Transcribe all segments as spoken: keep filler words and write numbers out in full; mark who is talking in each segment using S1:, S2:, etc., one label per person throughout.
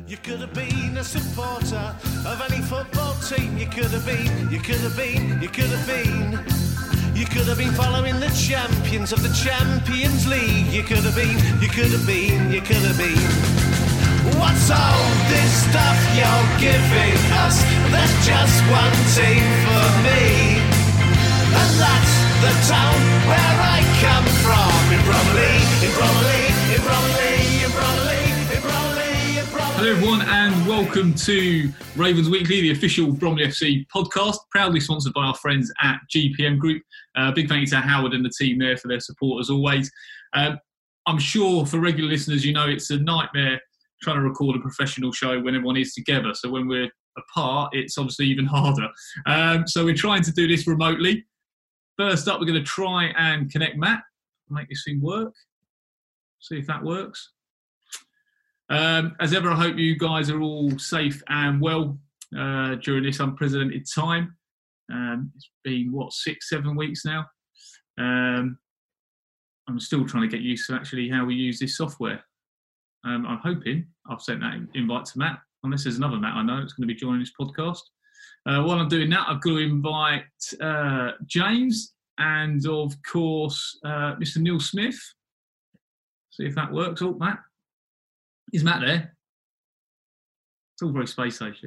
S1: You could have been a supporter of any football team. You could have been, you could have been, you could have been. You could have been following the champions of the Champions League. You could have been, you could have been, you could have been. What's all this stuff you're giving us? There's just one team for me, and that's the town where I come from. In Bromley, in Bromley, in Bromley, in Bromley, in Bromley, in Bromley.
S2: Hello everyone and welcome to Ravens Weekly, the official Bromley F C podcast, proudly sponsored by our friends at G P M Group. Uh, big thank you to Howard and the team there for their support as always. Um, I'm sure for regular listeners, you know it's a nightmare trying to record a professional show when everyone is together. So when we're apart, it's obviously even harder. Um, so we're trying to do this remotely. First up, we're going to try and connect Matt, make this thing work, see if that works. Um, as ever, I hope you guys are all safe and well uh, during this unprecedented time. Um, it's been, what, six, seven weeks now? Um, I'm still trying to get used to actually how we use this software. Um, I'm hoping I've sent that invite to Matt, unless there's another Matt I know that's going to be joining this podcast. Uh, while I'm doing that, I've got to invite uh, James and, of course, uh, Mister Neil Smith. See if that works. Oh, Matt. Is Matt there? It's all very space station.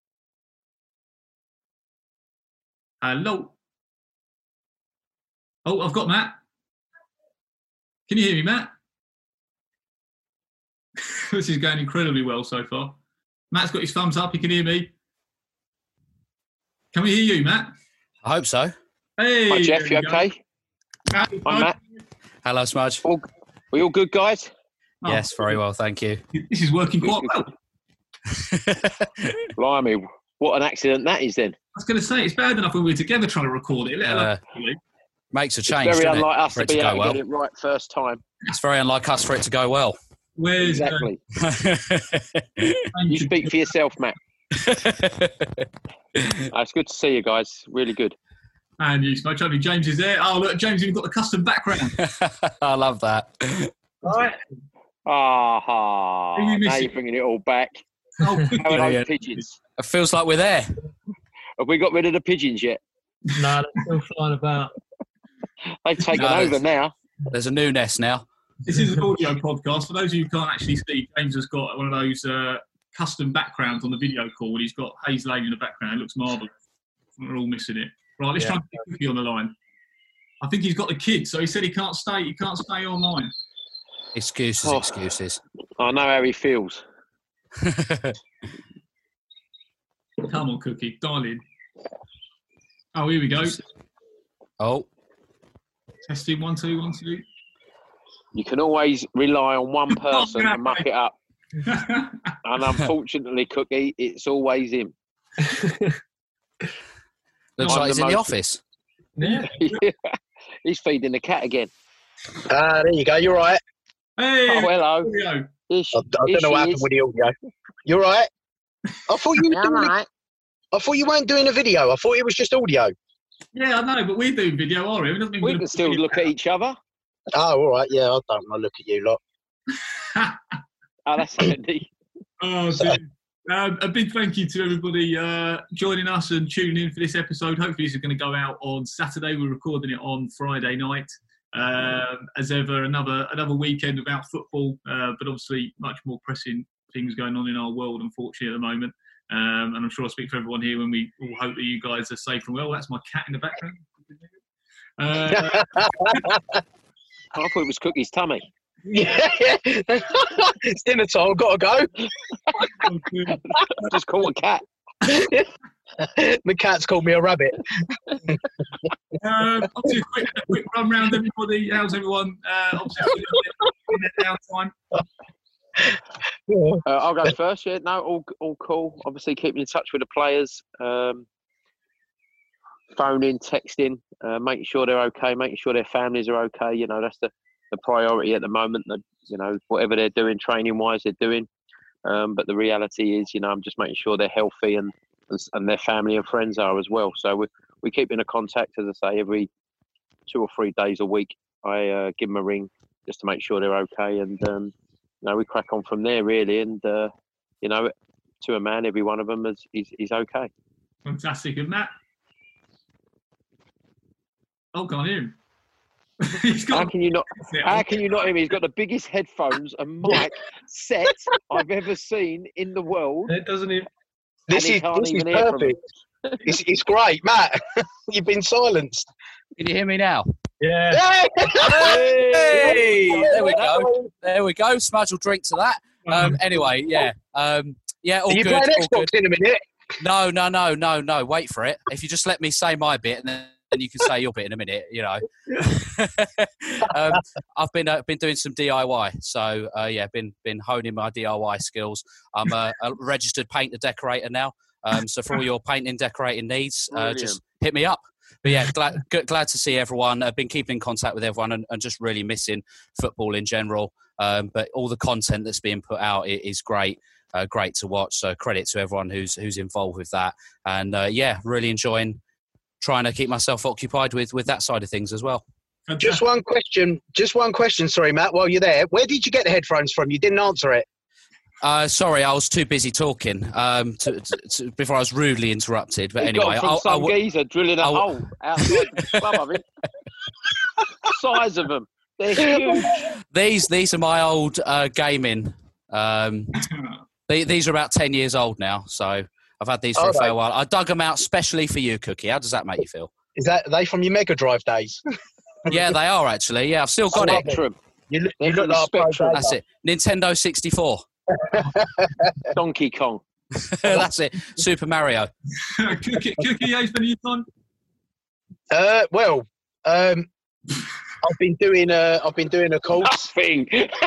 S2: Hello. Oh, I've got Matt. Can you hear me, Matt? This is going incredibly well so far. Matt's got his thumbs up. He can hear me. Can we hear you, Matt?
S3: I hope so.
S2: Hey.
S4: Hi, Jeff. You okay?
S2: Hi,
S4: Hi, Matt.
S3: Hello, Smudge.
S4: All, we all good, guys?
S2: Oh,
S3: yes, very well, thank you.
S2: This is working quite well.
S4: Blimey, what an accident that is then.
S2: I was going to say, it's bad enough when we were together trying to record it. Let alone
S3: Uh,
S2: actually.
S3: Makes a
S4: It's
S3: change,
S4: very
S3: doesn't
S4: unlike
S3: it,
S4: us
S3: for
S4: to
S3: it
S4: be
S3: to
S4: able
S3: go
S4: to
S3: well.
S4: get it right first time.
S3: It's very unlike us for it to go well.
S2: Where's, uh,
S4: Exactly.
S2: thank
S4: You speak for yourself, Matt. Uh, it's good to see you guys. Really good.
S2: And you, Smudge. Hopefully James is there. Oh, look, James, you've got the custom background.
S3: I love that.
S2: Right.
S4: Ah,
S2: Who are you
S4: now
S2: missing?
S4: you're bringing it all back.
S2: Oh,
S4: How are those
S3: Brilliant.
S4: pigeons?
S3: It feels like we're there.
S4: Have we got rid of the pigeons yet?
S5: No, they're still flying about.
S4: They've taken
S3: No,
S4: over
S3: there's-
S4: now.
S3: There's a new nest now.
S2: this is an audio podcast. For those of you who can't actually see, James has got one of those uh, custom backgrounds on the video call. And he's got Hayes Lane in the background. It looks marvellous. We're all missing it. Right, let's
S3: Yeah.
S2: try and get Cookie on the line. I think he's got the kids, so he said he can't stay. He can't stay online.
S3: Excuses,
S4: Oh.
S3: excuses.
S4: I know how he feels.
S2: Come on, Cookie, dial in. Oh, here we go.
S3: oh,
S2: Testing one, two, one, two.
S4: You can always rely on one person
S2: yeah,
S4: to muck it up. And unfortunately, Cookie, it's always him.
S3: looks
S4: I'm
S3: like he's
S4: the
S3: in the
S4: most-
S3: office.
S5: Yeah.
S4: He's feeding the cat again.
S6: Ah, there you go. You're right.
S2: Hey,
S4: Oh, hello.
S2: here we go.
S4: Here she-
S6: I, I
S4: here
S6: don't know what
S4: she
S6: happened
S4: is.
S6: with the audio. You're right. I thought you
S4: Yeah,
S6: were doing.
S4: mate.
S6: I thought you weren't doing a video. I thought it was just audio.
S2: Yeah, I know, but we're doing video, are we? It doesn't mean
S4: We
S2: we're
S4: can still look at each other.
S6: Oh, all right. Yeah, I don't want to look at you lot.
S4: Oh, that's handy.
S2: Oh, dear. Um, a big thank you to everybody uh, joining us and tuning in for this episode. Hopefully this is going to go out on Saturday. We're recording it on Friday night. Um, as ever, another another weekend without football, uh, but obviously much more pressing things going on in our world, unfortunately, at the moment. Um, and I'm sure I'll speak for everyone here when we all hope that you guys are safe and well. That's my cat in the background. Uh,
S4: I thought it was Cookie's tummy.
S6: Yeah, yeah. It's dinner time. I've got to go.
S4: Just call a cat.
S6: The cat's called me a rabbit.
S2: Um, obviously, a quick, a quick run round, everybody. How's everyone? Uh, obviously, in their downtime.
S4: Uh, I'll go first. Yeah, no, all all cool. Obviously, keeping in touch with the players, um, phoning, texting, uh, making sure they're okay, making sure their families are okay. You know, that's the, the priority at the moment. That, you know, whatever they're doing, training wise, they're doing. Um, but the reality is, you know, I'm just making sure they're healthy and and, and their family and friends are as well. So we we keep in a contact, as I say, every two or three days a week. I uh, give them a ring just to make sure they're okay, and um, you know, we crack on from there really. And uh, you know, to a man, every one of them is is, is okay.
S2: Fantastic. And Matt? Oh, can't hear him. He's got.
S4: How can you not? How can you not hear me? He's got the biggest headphones and mic set I've ever seen in the world.
S5: It doesn't even.
S6: This
S4: he
S6: is
S4: can't
S6: this is
S4: even hear from
S6: perfect. It's, it's great, Matt. You've been silenced.
S3: Can you hear me now?
S5: Yeah.
S3: Hey! There we go. There we go. Smudge will drink to that. Um, anyway, yeah. Um, yeah, all
S6: Are you
S3: good.
S6: playing
S3: all
S6: Xbox
S3: good.
S6: in a minute?
S3: No, no, no, no, no. Wait for it. If you just let me say my bit and then and you can say your bit in a minute, you know. um, I've been uh, been doing some D I Y, so uh, yeah, been been honing my D I Y skills. I'm a, a registered painter decorator now, um, so for all your painting decorating needs, uh, just hit me up. But yeah, glad g- glad to see everyone. I've been keeping in contact with everyone and, and just really missing football in general. Um, but all the content that's being put out is, is great. Uh, great to watch. So credit to everyone who's who's involved with that. And uh, yeah, really enjoying trying to keep myself occupied with with that side of things as well.
S6: Just one question. Just one question. Sorry, Matt. While you're there, where did you get the headphones from? You didn't answer it.
S3: Uh, sorry, I was too busy talking um, to, to, to, before I was rudely interrupted. But
S4: He
S3: anyway,
S4: got them from
S3: I'll,
S4: some
S3: I'll,
S4: geezer drilling a
S3: I'll-
S4: hole outside the club. I think. Size of them, they're huge.
S3: these these are my old uh, gaming. Um, they, these are about ten years old now, so I've had these for
S6: Oh,
S3: a fair
S6: right.
S3: while. I dug them out specially for you, Cookie. How does that make you feel?
S6: Is that are they from your Mega Drive days?
S3: Yeah, they are actually. Yeah, I've still got
S6: I
S3: it.
S6: love
S4: Spectrum,
S6: You look,
S4: They're
S6: you look
S4: from the
S6: like a pro
S4: Spectrum.
S3: That's it. Nintendo sixty-four.
S4: Donkey Kong.
S3: That's it. Super Mario.
S2: Cookie, Cookie, how you spending your time?
S6: Uh, well, um, I've been doing a I've been doing a course.
S4: Nothing.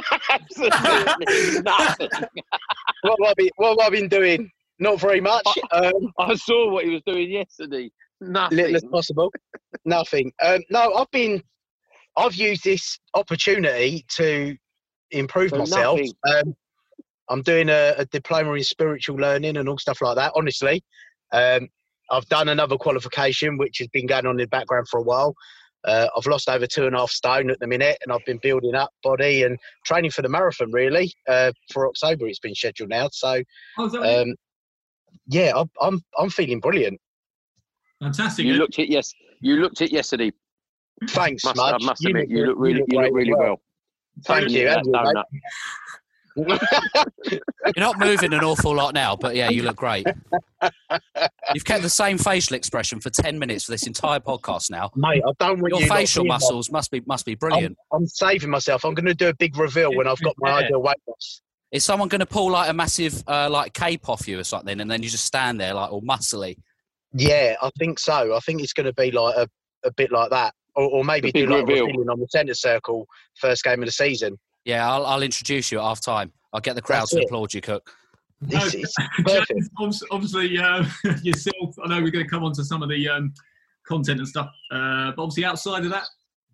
S4: Absolutely nothing.
S6: What have I been What have I been doing? Not very much. Um,
S4: I saw what he was doing yesterday. Nothing.
S6: little as possible. Nothing. Um, no, I've been. I've used this opportunity to improve
S4: So
S6: myself.
S4: nothing.
S6: Um, I'm doing a, a diploma in spiritual learning and all stuff like that. Honestly, um, I've done another qualification which has been going on in the background for a while. Uh, I've lost over two and a half stone at the minute, and I've been building up body and training for the marathon. Really, uh, for October, it's been scheduled now. So,
S2: Oh, is that what you-
S6: um, yeah, I'm I'm I'm feeling brilliant.
S2: Fantastic.
S4: You
S2: eh?
S4: looked it. Yes, you looked it yesterday.
S6: Thanks,
S4: Must, I
S6: Mudge.
S4: must admit, you look
S6: great-
S4: really, you look
S6: great
S4: really
S6: as
S4: well.
S6: Thank you.
S4: Yeah,
S6: and you,
S4: donut.
S6: mate.
S3: You're not moving an awful lot now, but yeah, you look great. You've kept the same facial expression for ten minutes for this entire podcast now.
S6: Mate, I don't want
S3: Your
S6: you not
S3: facial
S6: seeing my-
S3: muscles must be must be
S6: I'm,
S3: brilliant.
S6: I'm saving myself. I'm going to do a big reveal when I've got my
S5: Yeah.
S6: ideal weight loss.
S3: Is someone going to pull like a massive uh, like cape off you or something, and then you just stand there like all muscly?
S6: Yeah, I think so. I think it's going to be like a, a bit like that, or, or maybe
S4: The big
S6: do like
S4: reveal.
S6: revealing on the centre circle first game of the season.
S3: Yeah, I'll, I'll introduce you at half time. I'll get the crowd
S6: That's
S3: to
S6: it.
S3: applaud you, Cook.
S6: It's, it's perfect.
S2: James, obvi- obviously, uh, yourself, I know we're going to come on to some of the um, content and stuff, uh, but obviously outside of that,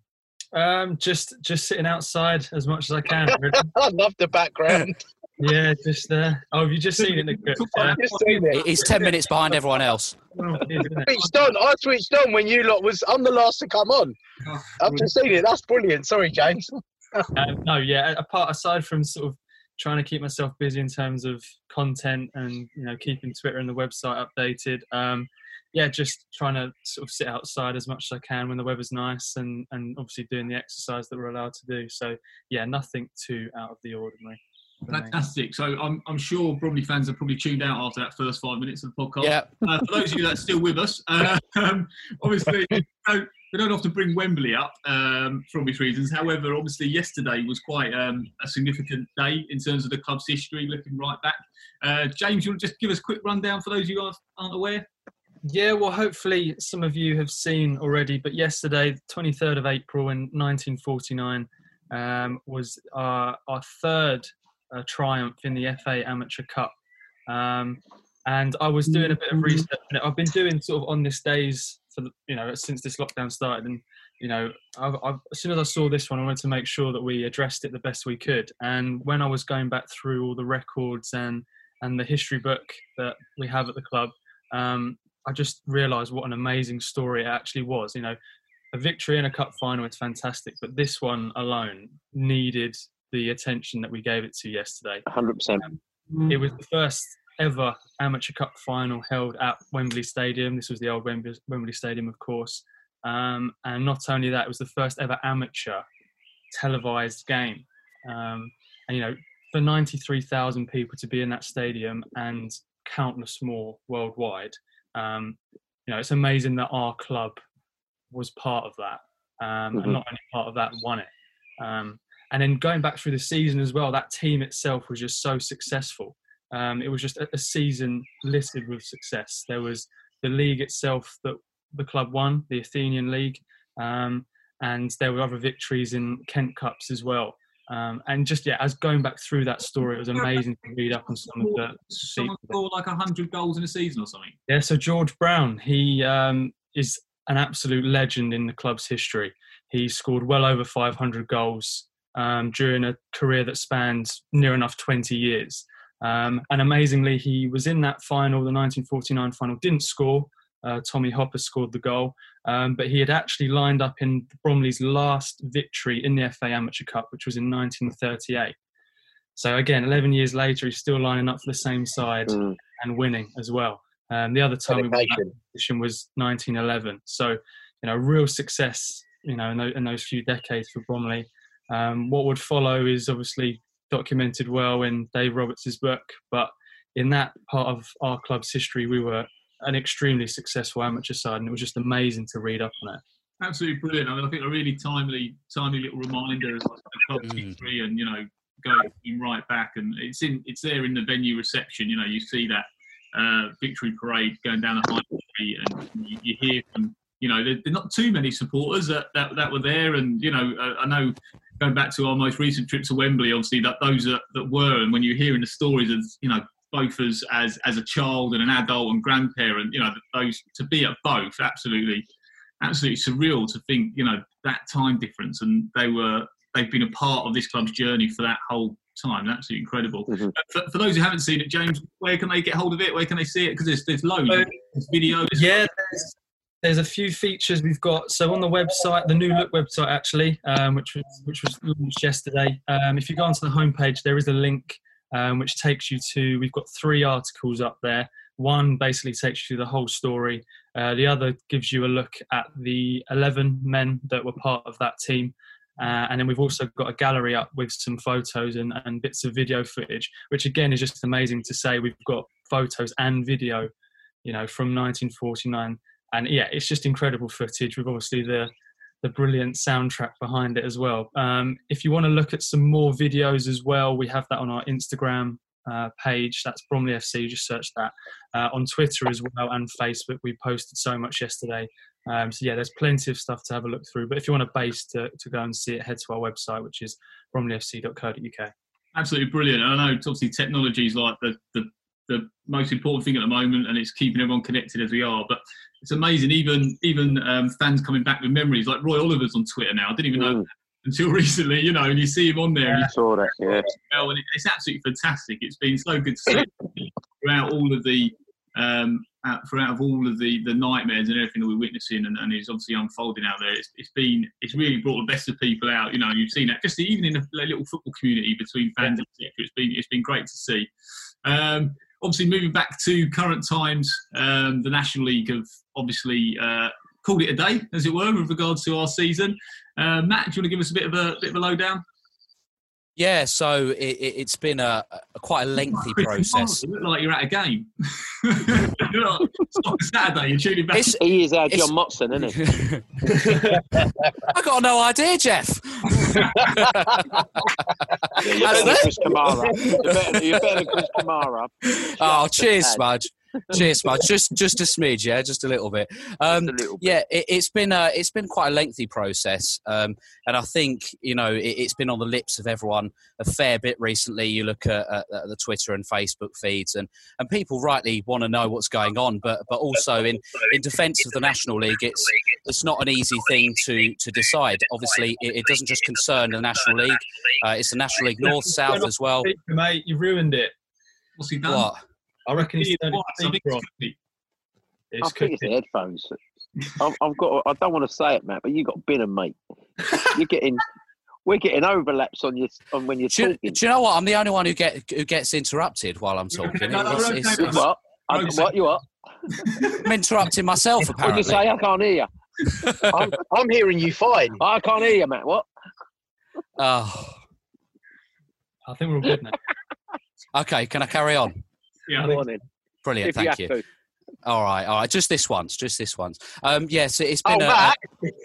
S5: Um, just just sitting outside as much as I can. really.
S6: I love the background.
S5: Yeah, just uh, oh, have you just seen it? Nick? Uh,
S6: Just seen it.
S3: He's ten minutes behind everyone else.
S5: well, it is, isn't it?
S6: Switched on. I switched on when you lot was. I'm the last to come on. I've just seen it. That's brilliant. Sorry, James.
S5: Um, no, yeah. Apart aside from sort of trying to keep myself busy in terms of content and you know keeping Twitter and the website updated. Um, yeah, just trying to sort of sit outside as much as I can when the weather's nice, and and obviously doing the exercise that we're allowed to do. So yeah, nothing too out of the ordinary. for me.
S2: fantastic. So I'm, I'm sure Bromley fans have probably tuned out after that first five minutes of the podcast.
S3: Yeah,
S2: Uh, for those of you that are still with us, uh, um, obviously we don't, we don't often bring Wembley up um, for obvious reasons. However, obviously yesterday was quite um, a significant day in terms of the club's history, looking right back. Uh, James, you want to just give us a quick rundown for those of you who aren't aware?
S5: Yeah, well, hopefully some of you have seen already, but yesterday, twenty-third of April in nineteen forty-nine, um, was our, our third uh, triumph in the F A Amateur Cup. Um, and I was doing a bit of research. I've been doing sort of on this days for the, you know since this lockdown started, and you know I've, I've, as soon as I saw this one, I wanted to make sure that we addressed it the best we could. And when I was going back through all the records and and the history book that we have at the club, um, I just realised what an amazing story it actually was. You know, a victory in a cup final is fantastic, but this one alone needed the attention that we gave it to yesterday.
S4: one hundred percent.
S5: it was the first ever Amateur Cup final held at Wembley Stadium. This was the old Wembley, Wembley Stadium, of course. Um, and not only that, it was the first ever amateur televised game. Um, and, you know, for ninety-three thousand people to be in that stadium and countless more worldwide, um, you know, it's amazing that our club was part of that. Um,
S4: mm-hmm.
S5: And not only part of that, won it. Um, and then going back through the season as well, that team itself was just so successful. Um, it was just a, a season littered with success. There was the league itself that the club won, the Athenian League, um, and there were other victories in Kent Cups as well. Um, and just, yeah, as going back through that story, it was amazing to read up on some of the...
S2: Someone scored like one hundred goals in a season or something?
S5: Yeah, so George Brown, he um, is an absolute legend in the club's history. He scored well over five hundred goals um, during a career that spanned near enough twenty years. Um, and amazingly, he was in that final, the nineteen forty-nine final, didn't score. Uh, Tommy Hopper scored the goal, um, but he had actually lined up in Bromley's last victory in the F A Amateur Cup, which was in nineteen thirty-eight. So again, eleven years later, he's still lining up for the same side mm. and winning as well. Um, the other time we won that position was nineteen eleven. So, you know, real success, you know, in those, in those few decades for Bromley. Um, what would follow is obviously documented well in Dave Roberts' book, but in that part of our club's history, we were an extremely successful amateur side, and it was just amazing to read up on it.
S2: Absolutely brilliant. I mean, I think a really timely, timely little reminder of the club's mm. history, and you know, going right back, and it's in, it's there in the venue reception. You know, you see that uh, victory parade going down the High Street, and you, you hear from, you know, there, there are not too many supporters that, that that were there, and you know, uh, I know going back to our most recent trip to Wembley, obviously that those that, that were, and when you're hearing the stories of, you know, both as, as as a child and an adult and grandparent, you know, those to be at both, absolutely, absolutely surreal to think, you know, that time difference, and they were they've been a part of this club's journey for that whole time. Absolutely incredible. Mm-hmm. For, for those who haven't seen it, James, where can they get hold of it? Where can they see it? Because there's there's loads, so, there's videos.
S5: Yeah, there's, there's a few features we've got. So on the website, the New Look website actually, um, which was which was launched yesterday. Um, if you go onto the homepage, there is a link. Um, which takes you to, we've got three articles up there. One basically takes you through the whole story. Uh, the other gives you a look at the eleven men that were part of that team. Uh, and then we've also got a gallery up with some photos and, and bits of video footage, which again is just amazing to say. We've got photos and video, you know, from nineteen forty-nine. And yeah, it's just incredible footage with obviously the the brilliant soundtrack behind it as well. Um, if you want to look at some more videos as well, we have that on our Instagram uh, page. That's Bromley F C. Just search that. Uh, on Twitter as well and Facebook, we posted so much yesterday. Um, so yeah, there's plenty of stuff to have a look through. But if you want a base to, to go and see it, head to our website, which is bromley f c dot co dot u k.
S2: Absolutely brilliant. And I know obviously technology is like the, the the most important thing at the moment, and it's keeping everyone connected as we are. But it's amazing, even even um, fans coming back with memories. Like Roy Oliver's on Twitter now. I didn't even know mm. until recently, you know, and you see him on there.
S4: Yeah, I saw that, yeah.
S2: And it's absolutely fantastic. It's been so good to see throughout all of the um, throughout all of the, the nightmares and everything that we're witnessing, and, and it's obviously unfolding out there. It's, it's been it's really brought the best of people out. You know, you've seen that just even in a little football community between fans, et cetera. It's been it's been great to see. Um, Obviously, moving back to current times, um, the National League have obviously uh, called it a day, as it were, with regards to our season. Uh, Matt, do you want to give us a bit of a bit of a lowdown?
S3: Yeah, so it, it's been a, a quite a lengthy process.
S2: You look like you're at a game. You're not, it's not a Saturday, you're tuning back.
S4: It's, he is our John Motson, isn't he?
S3: I got no idea, Jeff.
S4: Yeah, you're, better than Chris Kamara. You're, better, you're better than Chris Kamara.
S3: Oh, cheers, Smudge. Cheers, Smudge. Just, just a smidge, yeah, just a little bit. Um,
S4: just a little bit.
S3: Yeah, it, it's been a, it's been quite a lengthy process, um, and I think you know it, it's been on the lips of everyone a fair bit recently. You look at, at, at the Twitter and Facebook feeds, and, and people rightly want to know what's going on, but but also in, in defence of the National League, it's it's not an easy thing to to decide. Obviously, it, it doesn't just concern the National League; uh, it's the National League North, South as well.
S5: Mate, you ruined it.
S2: What's he done?
S3: What?
S5: I reckon he's
S2: I think it's
S4: I think it's the headphones. I've, I've got. I don't want to say it, Matt, but you got bin and mate. You're getting. we're getting overlaps on you on when you're
S3: do you,
S4: talking.
S3: do you know what? I'm the only one who get who gets interrupted while I'm talking.
S2: No, no,
S3: It's-
S2: okay,
S3: it's-
S2: mate.
S4: What? I, what you what?
S3: I'm interrupting myself,
S4: What'd
S3: apparently.
S4: you say? I can't hear you.
S6: I'm, I'm hearing you fine.
S4: I can't hear you, Matt. What?
S3: Oh,
S5: I think we're all good now.
S3: okay. Can I carry on?
S2: Yeah, I
S4: Go
S2: think
S4: on then.
S3: Brilliant.
S4: If
S3: Thank
S4: you
S3: you.
S4: have to.
S3: All right. All right. Just this once. Just this once. Um, yes, it's
S6: Oh,
S3: been a,
S6: Matt.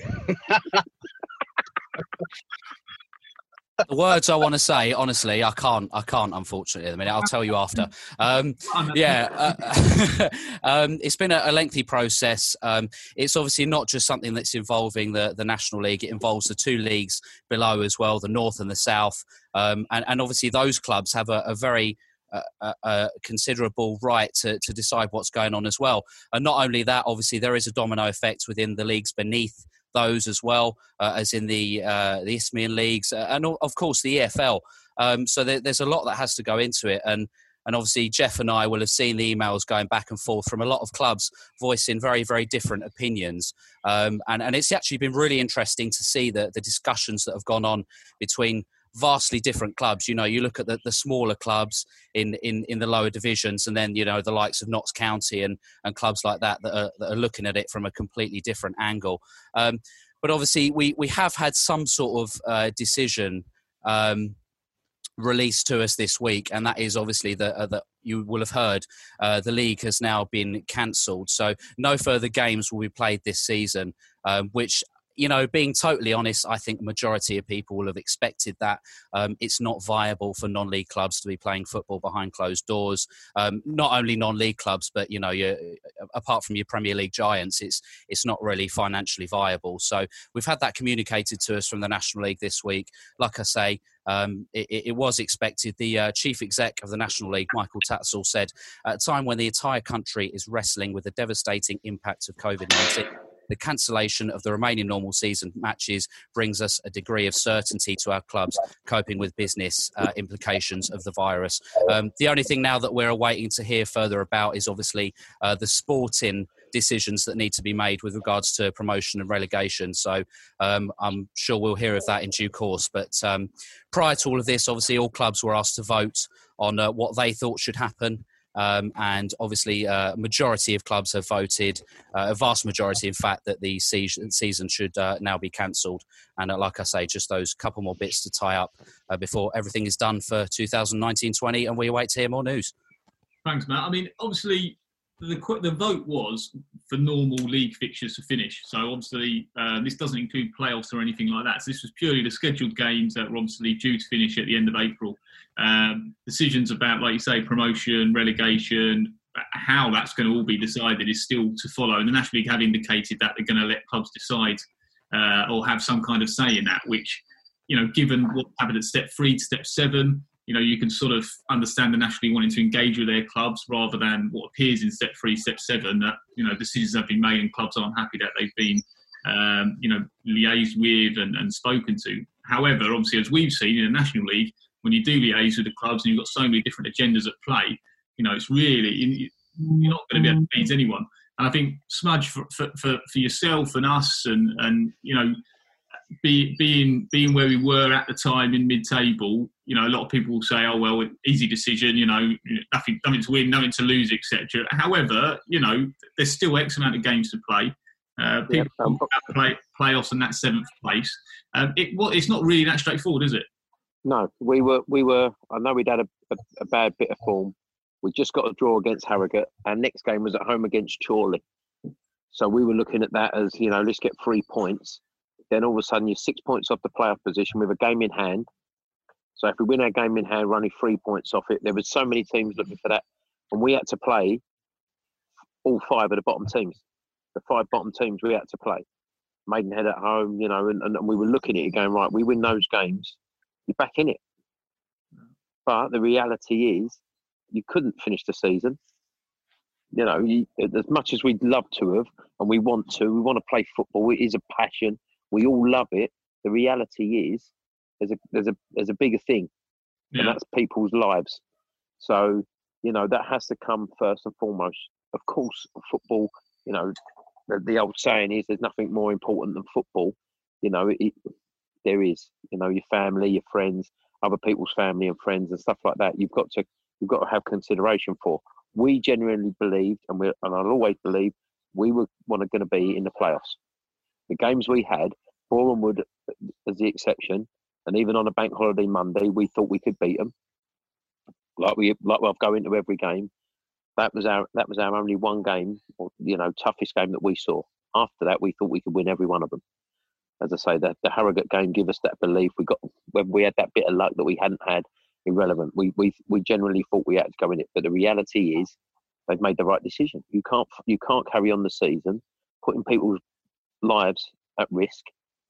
S3: the words I want to say. Honestly, I can't. I can't. Unfortunately, at the minute. I'll tell you after. Um, yeah, uh, um, it's been a, a lengthy process. Um, it's obviously not just something that's involving the, the National League. It involves the two leagues below as well, the North and the South. Um, and, and obviously those clubs have a, a very uh, a, a considerable right to, to decide what's going on as well. And not only that, obviously there is a domino effect within the leagues beneath those as well, uh, as in the uh, the Isthmian leagues, uh, and of course the E F L. Um, so there, there's a lot that has to go into it. And And obviously, Jeff and I will have seen the emails going back and forth from a lot of clubs voicing very, very different opinions. Um, and, and it's actually been really interesting to see the, the discussions that have gone on between vastly different clubs. You know, you look at the, the smaller clubs in, in, in the lower divisions, and then, you know, the likes of Notts County and, and clubs like that that are, that are looking at it from a completely different angle. Um, but obviously, we, we have had some sort of uh, decision um, released to us this week, and that is obviously that uh, that you will have heard uh, the league has now been cancelled, so no further games will be played this season, um, which, you know, being totally honest, I think the majority of people will have expected that. Um, it's not viable for non-league clubs to be playing football behind closed doors. Um, not only non-league clubs, but, you know, you're, apart from your Premier League giants, it's it's not really financially viable. So we've had that communicated to us from the National League this week. Like I say, um, it, it was expected. The uh, chief exec of the National League, Michael Tatzel, said, at a time when the entire country is wrestling with the devastating impact of COVID nineteen, the cancellation of the remaining normal season matches brings us a degree of certainty to our clubs coping with business uh, implications of the virus. Um, the only thing now that we're awaiting to hear further about is obviously uh, the sporting decisions that need to be made with regards to promotion and relegation. So um, I'm sure we'll hear of that in due course. But um, prior to all of this, obviously all clubs were asked to vote on uh, what they thought should happen. Um, and obviously, a uh, majority of clubs have voted, uh, a vast majority, in fact, that the season, season should uh, now be cancelled. And uh, like I say, just those couple more bits to tie up uh, before everything is done for two thousand nineteen twenty, and we await to hear more news.
S2: Thanks, Matt. I mean, obviously, the the vote was for normal league fixtures to finish. So obviously, uh, this doesn't include playoffs or anything like that. So this was purely the scheduled games that were obviously due to finish at the end of April. Um, decisions about, like you say, promotion, relegation, how that's going to all be decided is still to follow. And the National League have indicated that they're going to let clubs decide uh, or have some kind of say in that, which, you know, given what happened at step three to step seven, you know, you can sort of understand the National League wanting to engage with their clubs rather than what appears in step three, step seven, that, you know, decisions have been made and clubs aren't happy that they've been, um, you know, liaised with and, and spoken to. However, obviously, as we've seen in the National League, when you do liaise with the clubs and you've got so many different agendas at play, you know, it's really, you're not going to be able to please anyone. And I think, Smudge, for, for, for yourself and us and, and you know, be, being being where we were at the time in mid-table, you know, a lot of people will say, oh, well, easy decision, you know, nothing, nothing to win, nothing to lose, et cetera. However, you know, there's still X amount of games to play. Uh, people
S4: Yeah, um,
S2: play playoffs in that seventh place. Um, it, well, it's not really that straightforward, is it?
S4: No, we were, we were. I know we'd had a, a, a bad bit of form. We just got a draw against Harrogate. Our next game was at home against Chorley. So we were looking at that as, you know, let's get three points. Then all of a sudden you're six points off the playoff position with a game in hand. So if we win our game in hand, we're only three points off it. There was so many teams looking for that. And we had to play all five of the bottom teams. The five bottom teams we had to play. Maidenhead at home, you know, and, and we were looking at it going, right, we win those games, you're back in it. But the reality is, you couldn't finish the season. You know, you, as much as we'd love to have, and we want to, we want to play football. It is a passion. We all love it. The reality is, there's a there's a there's a bigger thing,
S2: Yeah.
S4: and that's people's lives. So, you know, that has to come first and foremost. Of course, football. You know, the, the old saying is, there's nothing more important than football. You know, it, there is. You know, your family, your friends, other people's family and friends and stuff like that. You've got to you've got to have consideration for. We genuinely believed, and we and I'll always believe, we were going to be in the playoffs. The games we had, Boreham Wood as the exception, and even on a bank holiday Monday, we thought we could beat them. Like we like we'll go into every game. That was our that was our only one game, or you know, toughest game that we saw. After that, we thought we could win every one of them. As I say, the, the Harrogate game gave us that belief. We got when we had that bit of luck that we hadn't had. Irrelevant. We we we generally thought we had to go in it, but the reality is they've made the right decision. You can't you can't carry on the season putting people's lives at risk,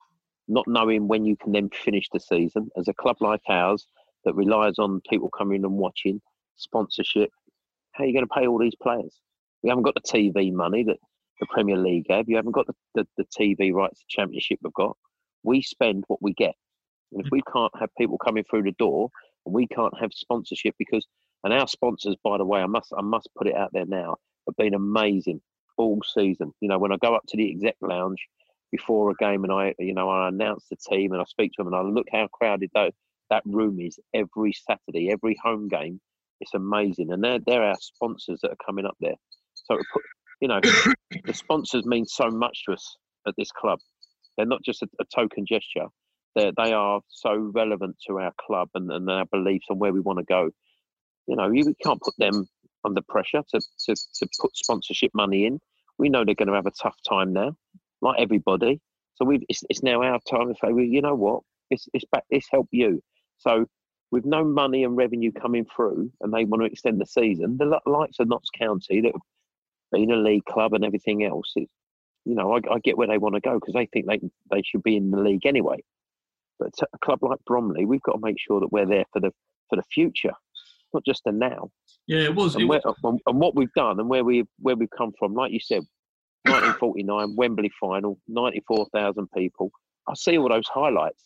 S4: not knowing when you can then finish the season. As a club like ours that relies on people coming in and watching, sponsorship, how are you going to pay all these players? We haven't got the T V money that the Premier League have. You haven't got the, the, the T V rights the Championship have got. We spend what we get. And if we can't have people coming through the door, and we can't have sponsorship because, and our sponsors, by the way, I must I must put it out there now, have been amazing all season. You know, when I go up to the exec lounge before a game and I, you know, I announce the team and I speak to them and I look how crowded that, that room is every Saturday, every home game. It's amazing. And they're, they're our sponsors that are coming up there. So, it put, you know, the sponsors mean so much to us at this club. They're not just a, a token gesture. They're, they are so relevant to our club and, and our beliefs and where we want to go. You know, you can't put them under pressure to, to, to put sponsorship money in. We know they're going to have a tough time now, like everybody. So we've, it's, it's now our time to say, well, you know what, it's, it's, back, it's help you. So with no money and revenue coming through and they want to extend the season, the likes of Notts County that have been a league club and everything else, it, you know, I, I get where they want to go because they think they they should be in the league anyway. But a club like Bromley, we've got to make sure that we're there for the for the future, not just the now.
S2: Yeah, it was.
S4: And,
S2: it
S4: where,
S2: was.
S4: and what we've done and where we where we've come from, like you said, nineteen forty-nine Wembley final, ninety-four thousand people. I see all those highlights.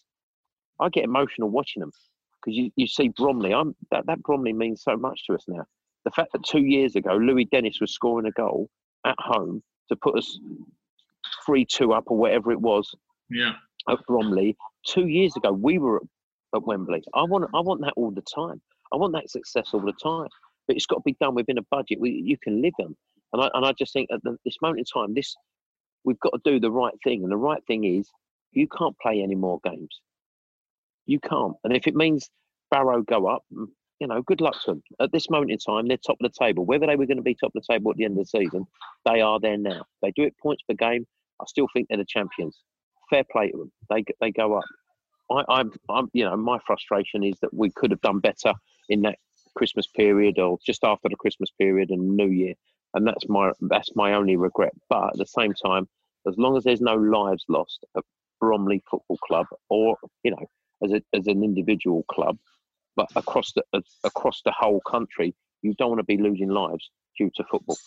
S4: I get emotional watching them because you, you see Bromley. I'm that, that Bromley means so much to us now. The fact that two years ago Louis Dennis was scoring a goal at home to put us three two up or whatever it was.
S2: Yeah.
S4: At Bromley. Two years ago, we were at Wembley. I want, I want that all the time. I want that success all the time. But it's got to be done within a budget we, you can live in. And I, and I just think at the, this moment in time, this we've got to do the right thing. And the right thing is, you can't play any more games. You can't. And if it means Barrow go up, you know, good luck to them. At this moment in time, they're top of the table. Whether they were going to be top of the table at the end of the season, they are there now. They do it points per game. I still think they're the champions. Fair play to them. They they go up. I, I'm I'm you know my frustration is that we could have done better in that Christmas period or just after the Christmas period and New Year, and that's my that's my only regret. But at the same time, as long as there's no lives lost at Bromley Football Club or you know as a as an individual club, but across the across the whole country, you don't want to be losing lives due to football.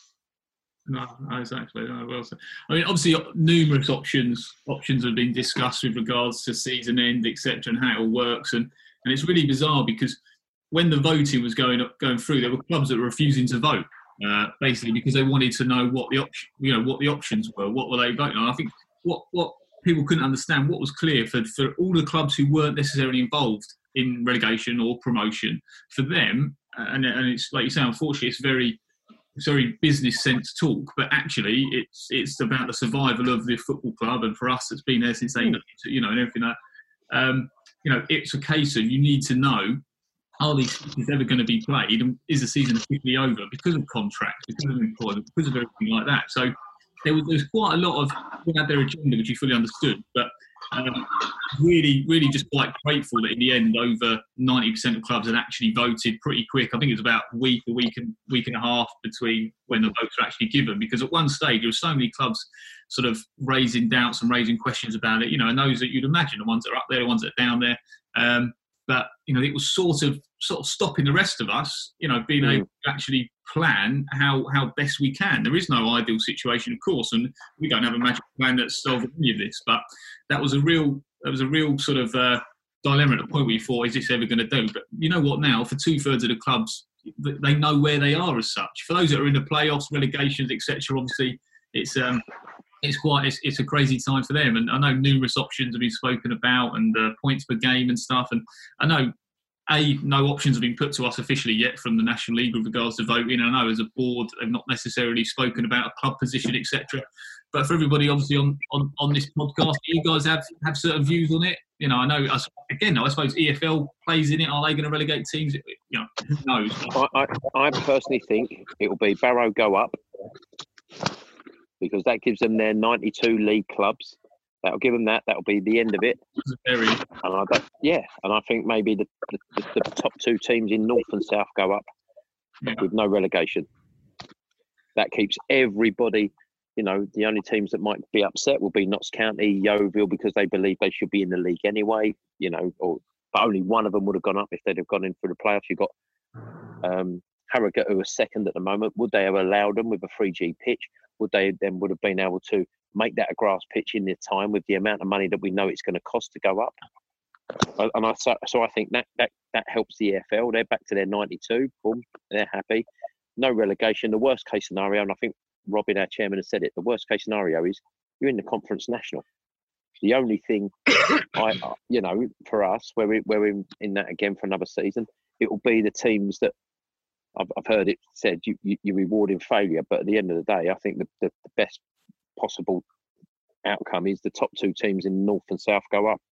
S2: No, exactly. No, well said. I mean, obviously, numerous options options have been discussed with regards to season end, et cetera, and how it all works. And, and it's really bizarre because when the voting was going up, going through, there were clubs that were refusing to vote, uh, basically because they wanted to know what the option, you know, what the options were, what were they voting on. I think what what people couldn't understand, what was clear for for all the clubs who weren't necessarily involved in relegation or promotion, for them, and and it's like you say, unfortunately, it's very. It's very business sense talk, but actually it's it's about the survival of the football club, and for us that's been there since they, you know, and everything like that. Um, you know, it's a case of you need to know, are these seasons ever going to be played, and is the season officially over because of contracts, because of employment, because of everything like that. So there was there's quite a lot of people had their agenda, which you fully understood, but um, really, really just quite grateful that in the end, over ninety percent of clubs had actually voted pretty quick. I think it was about a week, a week and week and a half between when the votes were actually given, because at one stage there were so many clubs sort of raising doubts and raising questions about it, you know, and those that you'd imagine, the ones that are up there, the ones that are down there. Um, but, you know, it was sort of sort of stopping the rest of us, you know, being mm. able to actually plan how, how best we can. There is no ideal situation, of course, and we don't have a magic plan that's solving any of this. But that was a real, that was a real sort of uh, dilemma at the point where you thought, is this ever going to do? But you know what? Now, for two thirds of the clubs, they know where they are as such. For those that are in the playoffs, relegations, et cetera, obviously, it's um, it's quite it's, it's a crazy time for them. And I know numerous options have been spoken about, and uh, points per game and stuff. And I know, A, no options have been put to us officially yet from the National League with regards to voting. I know as a board they've not necessarily spoken about a club position, et cetera. But for everybody, obviously, on, on, on this podcast, you guys have, have certain views on it. You know, I know, again, I suppose E F L plays in it. Are they going to relegate teams? You know, who knows?
S4: I, I, I personally think it will be Barrow go up, because that gives them their ninety-two league clubs. That'll give them that. That'll be the end of it.
S2: Very.
S4: And I don't, yeah, and I think maybe the, the, the top two teams in North and South go up yeah. with no relegation. That keeps everybody. You know, the only teams that might be upset will be Notts County, Yeovil, because they believe they should be in the league anyway. You know, or but only one of them would have gone up if they'd have gone in for the playoffs. You've got um, Harrogate, who are second at the moment. Would they have allowed them with a three G pitch? Would they then would have been able to make that a grass pitch in their time with the amount of money that we know it's going to cost to go up? And I so, so I think that, that that helps the E F L. They're back to their ninety-two. Boom, they're happy. No relegation. The worst case scenario, and I think Robin, our chairman, has said it. The worst case scenario is you're in the Conference National. The only thing, I, you know, for us, where we where we're in that again for another season, it will be the teams that I've, I've heard it said you, you you're rewarding failure. But at the end of the day, I think the, the, the best possible outcome is the top two teams in North and South go up,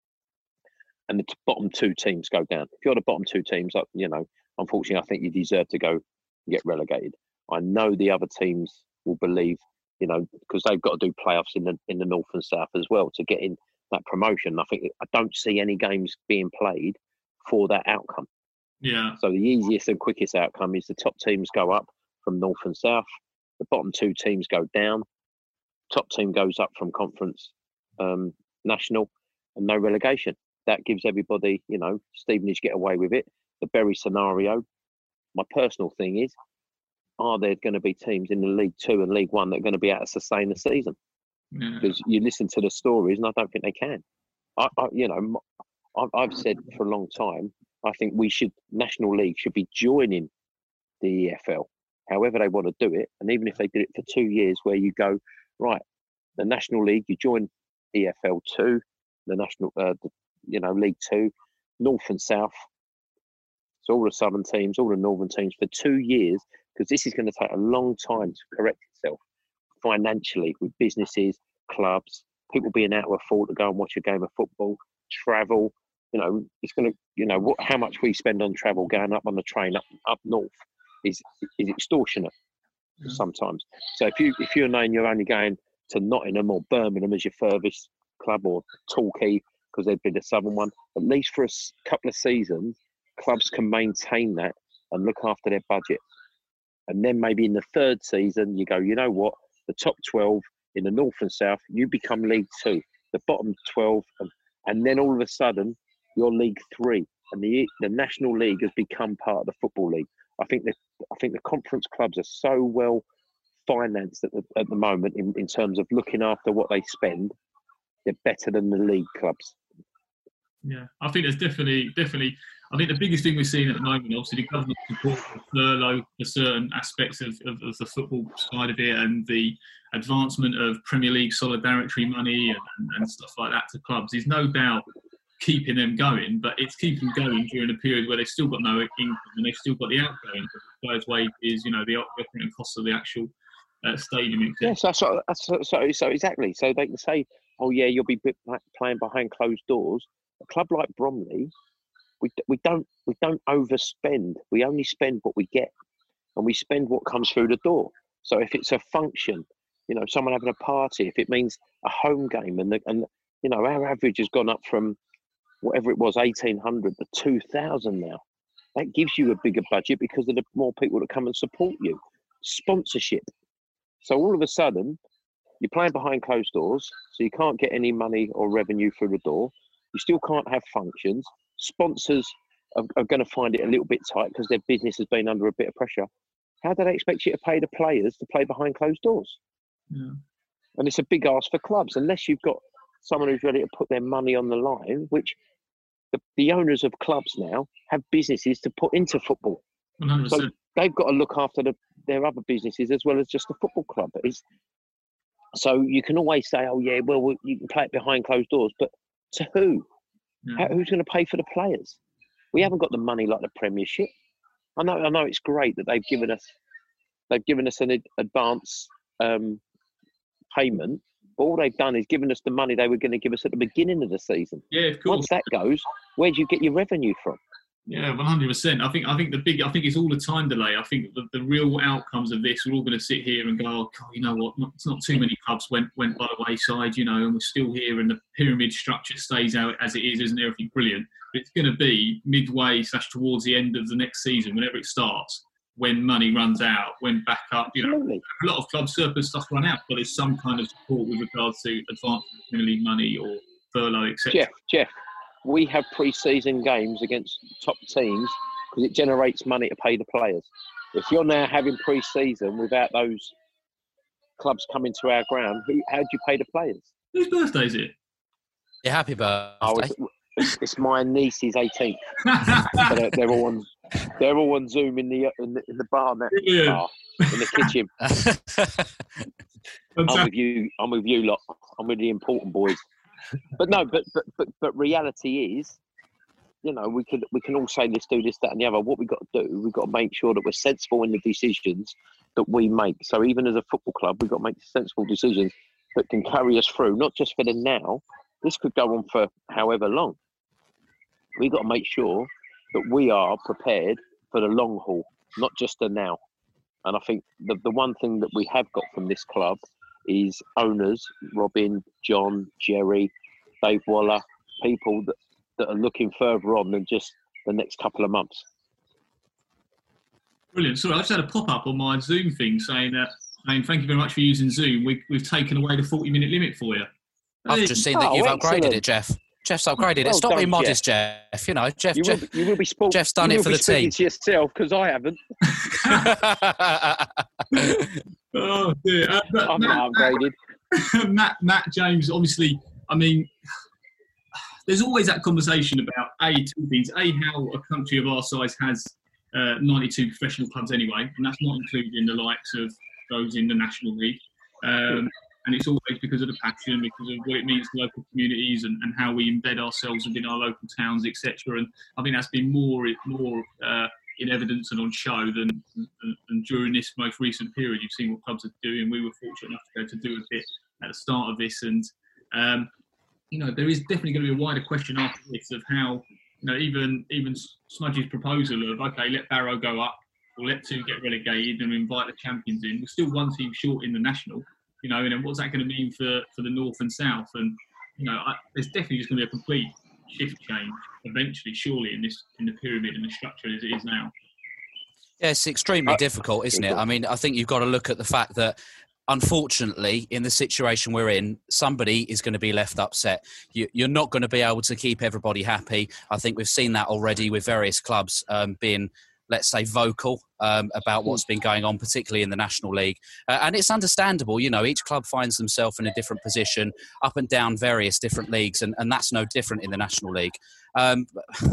S4: and the t- bottom two teams go down. If you're the bottom two teams, you know, unfortunately, I think you deserve to go and get relegated. I know the other teams will believe, you know, because they've got to do playoffs in the in the North and South as well to get in that promotion. I think I don't see any games being played for that outcome.
S2: Yeah.
S4: So the easiest and quickest outcome is the top teams go up from North and South, the bottom two teams go down, top team goes up from Conference um, National, and no relegation. That gives everybody, you know, Stevenage get away with it. The Bury scenario. My personal thing is, are there going to be teams in the League Two and League One that are going to be able to sustain the season?
S2: Yeah.
S4: Because you listen to the stories, and I don't think they can. I, I you know, I, I've said for a long time, I think we should, National League should be joining the E F L, however they want to do it. And even if they did it for two years, where you go, right, the National League, you join E F L two, the National, uh, the, you know, League Two, North and South. So all the southern teams, all the northern teams for two years, because this is going to take a long time to correct itself financially with businesses, clubs, people being out to afford to go and watch a game of football, travel. You know, it's going to, you know, what how much we spend on travel going up on the train up up north is is extortionate yeah. sometimes. So if you if you're knowing you're only going to Nottingham or Birmingham as your furthest club, or Torquay because they've been the southern one, at least for a couple of seasons, clubs can maintain that and look after their budget. And then maybe in the third season, you go, you know what, the top twelve in the North and South, you become League Two. The bottom twelve, and, and then all of a sudden, you're League Three. And the the National League has become part of the Football League. I think that I think the conference clubs are so well financed at the, at the moment in, in terms of looking after what they spend. They're better than the league clubs.
S2: Yeah, I think there's definitely, definitely. I think the biggest thing we're seeing at the moment, obviously, the government support for furlough for certain aspects of, of, of the football side of it, and the advancement of Premier League solidarity money and, and stuff like that to clubs is no doubt keeping them going, but it's keeping them going during a period where they've still got no income and they've still got the outgoing, the players' wages, you know, the operating costs of the actual uh, stadium. Et cetera.
S4: Yes, that's what, that's so, so so exactly. So they can say, "Oh yeah, you'll be playing behind closed doors." A club like Bromley, we we don't we don't overspend. We only spend what we get, and we spend what comes through the door. So if it's a function, you know, someone having a party, if it means a home game, and the, and you know, our average has gone up from whatever it was, eighteen hundred to two thousand now. That gives you a bigger budget because of the more people that come and support you. Sponsorship. So all of a sudden, you're playing behind closed doors, so you can't get any money or revenue through the door. You still can't have functions. Sponsors are, are going to find it a little bit tight because their business has been under a bit of pressure. How do they expect you to pay the players to play behind closed doors?
S2: Yeah.
S4: And it's a big ask for clubs, unless you've got someone who's ready to put their money on the line, which the, the owners of clubs now have businesses to put into football.
S2: one hundred percent.
S4: So they've got to look after the, their other businesses as well as just the football club. It's, So you can always say, oh, yeah, well, we- you can play it behind closed doors. But to who?
S2: Yeah.
S4: How, who's going to pay for the players? We haven't got the money like the Premiership. I know I know it's great that they've given us they've given us an ad- advance um, payment, but all they've done is given us the money they were going to give us at the beginning of the season.
S2: Yeah, of course.
S4: Once that goes, where do you get your revenue from?
S2: Yeah, one hundred percent. I think I think the big I think it's all the time delay. I think the, the real outcomes of this, we're all going to sit here and go, oh, God, you know what? Not, it's not too many clubs went went by the wayside, you know, and we're still here, and the pyramid structure stays out as it is, isn't everything brilliant? But it's going to be midway slash towards the end of the next season, whenever it starts, when money runs out, when back up. You know,
S4: Absolutely.
S2: a lot of club surplus stuff run out, but there's some kind of support with regards to advanced Premier League money or furlough, et cetera.
S4: Jeff, Jeff, we have pre-season games against top teams because it generates money to pay the players. If you're now having pre-season without those clubs coming to our ground, who, how do you pay the players?
S2: Whose birthday is it?
S3: Yeah, happy birthday.
S4: Oh, it's, it's, it's my niece's eighteenth. So they're, they're all on, they're all on Zoom in the in the, in the bar now,
S2: Brilliant.
S4: bar, in the kitchen. I'm with you. I'm with you lot. I'm with the important boys. But no, but but but but reality is, you know, we could we can all say let's do this, that, and the other. What we've got to do, we've got to make sure that we're sensible in the decisions that we make. So even as a football club, we've got to make sensible decisions that can carry us through, not just for the now. This could go on for however long. We've got to make sure that we are prepared for the long haul, not just the now. And I think the the one thing that we have got from this club is owners, Robin, John, Jerry, Dave Waller, people that, that are looking further on than just the next couple of months.
S2: Brilliant. Sorry, I just had a pop-up on my Zoom thing saying that, saying thank you very much for using Zoom. We, we've taken away the forty-minute limit for you.
S3: I've
S2: Hey,
S3: just seen that
S4: Oh,
S3: you've
S4: excellent.
S3: upgraded it, Jeff. Jeff's upgraded
S4: Well
S3: it. Stop
S4: done,
S3: being modest, Jeff. You know, Jeff.
S4: You will,
S3: Jeff
S4: be- you will be spoke,
S3: Jeff's done
S4: you
S3: it
S4: will
S3: for
S4: be
S3: the
S4: speaking
S3: team.
S4: to yourself because I haven't.
S2: Oh, dear. Uh, but
S4: I'm
S2: Matt,
S4: not upgraded.
S2: Matt, Matt James, obviously, I mean, there's always that conversation about, A, two things. A, how a country of our size has uh, ninety-two professional clubs anyway, and that's not including the likes of those in the National League. Um, and it's always because of the passion, because of what it means to local communities and, and how we embed ourselves within our local towns, et cetera. And I think that's been more more uh, in evidence and on show than, than, than during this most recent period. You've seen what clubs are doing. We were fortunate enough to go to do a bit at the start of this. And, um, you know, there is definitely going to be a wider question after this of how, you know, even even Smudge's proposal of, OK, let Barrow go up or let two get relegated and invite the champions in. We're still one team short in the National. You know, and then what's that going to mean for, for the North and South? And, you know, I, there's definitely just going to be a complete shift change eventually, surely, in this in the pyramid and the structure as it is now.
S3: Yeah, it's extremely
S4: Uh,
S3: difficult, isn't it?
S4: difficult.
S3: I mean, I think you've got to look at the fact that, unfortunately, in the situation we're in, somebody is going to be left upset. You, you're not going to be able to keep everybody happy. I think we've seen that already with various clubs um, being, let's say, vocal um, about what's been going on, particularly in the National League. Uh, and it's understandable, you know, each club finds themselves in a different position up and down various different leagues, and, and that's no different in the National League. Um,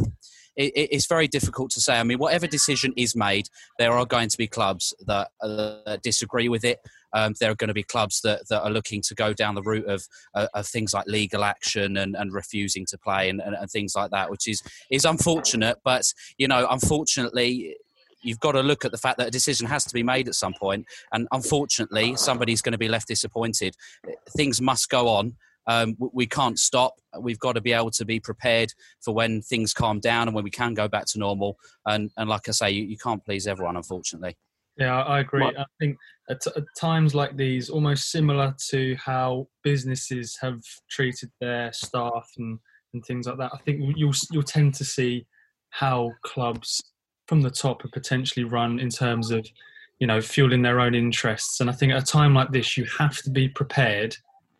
S3: it, it's very difficult to say. I mean, whatever decision is made, there are going to be clubs that uh, disagree with it. Um, there are going to be clubs that, that are looking to go down the route of, uh, of things like legal action and, and refusing to play and, and, and things like that, which is, is unfortunate. But, you know, unfortunately, you've got to look at the fact that a decision has to be made at some point. And unfortunately, somebody's going to be left disappointed. Things must go on. Um, we can't stop. We've got to be able to be prepared for when things calm down and when we can go back to normal. And, and like I say, you, you can't please everyone, unfortunately.
S5: Yeah, I agree.
S4: Right.
S5: I think at, at times like these, almost similar to how businesses have treated their staff and, and things like that, I think you'll you'll tend to see how clubs from the top are potentially run in terms of, you know, fueling their own interests. And I think at a time like this, you have to be prepared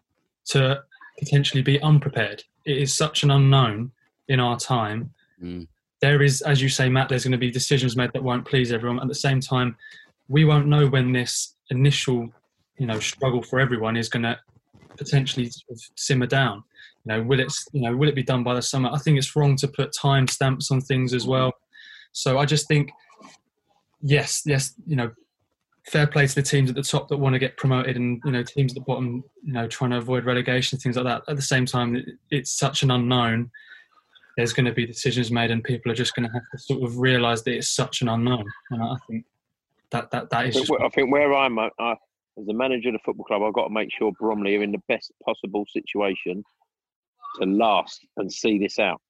S5: to potentially be unprepared. It is such an unknown in our time.
S3: Mm.
S5: There is, as you say, Matt, there's going to be decisions made that won't please everyone. At the same time, we won't know when this initial, you know, struggle for everyone is going to potentially sort of simmer down. You know, will it, you know, will it be done by the summer? I think it's wrong to put time stamps on things as well. So I just think, yes, yes, you know, fair play to the teams at the top that want to get promoted, and you know teams at the bottom, you know, trying to avoid relegation, things like that. At the same time, it, it's such an unknown. There's going to be decisions made, and people are just going to have to sort of realise that it's such an unknown. And I think that that that is. Just
S4: I think where I'm at, I, as the manager of the football club, I've got to make sure Bromley are in the best possible situation to last and see this out.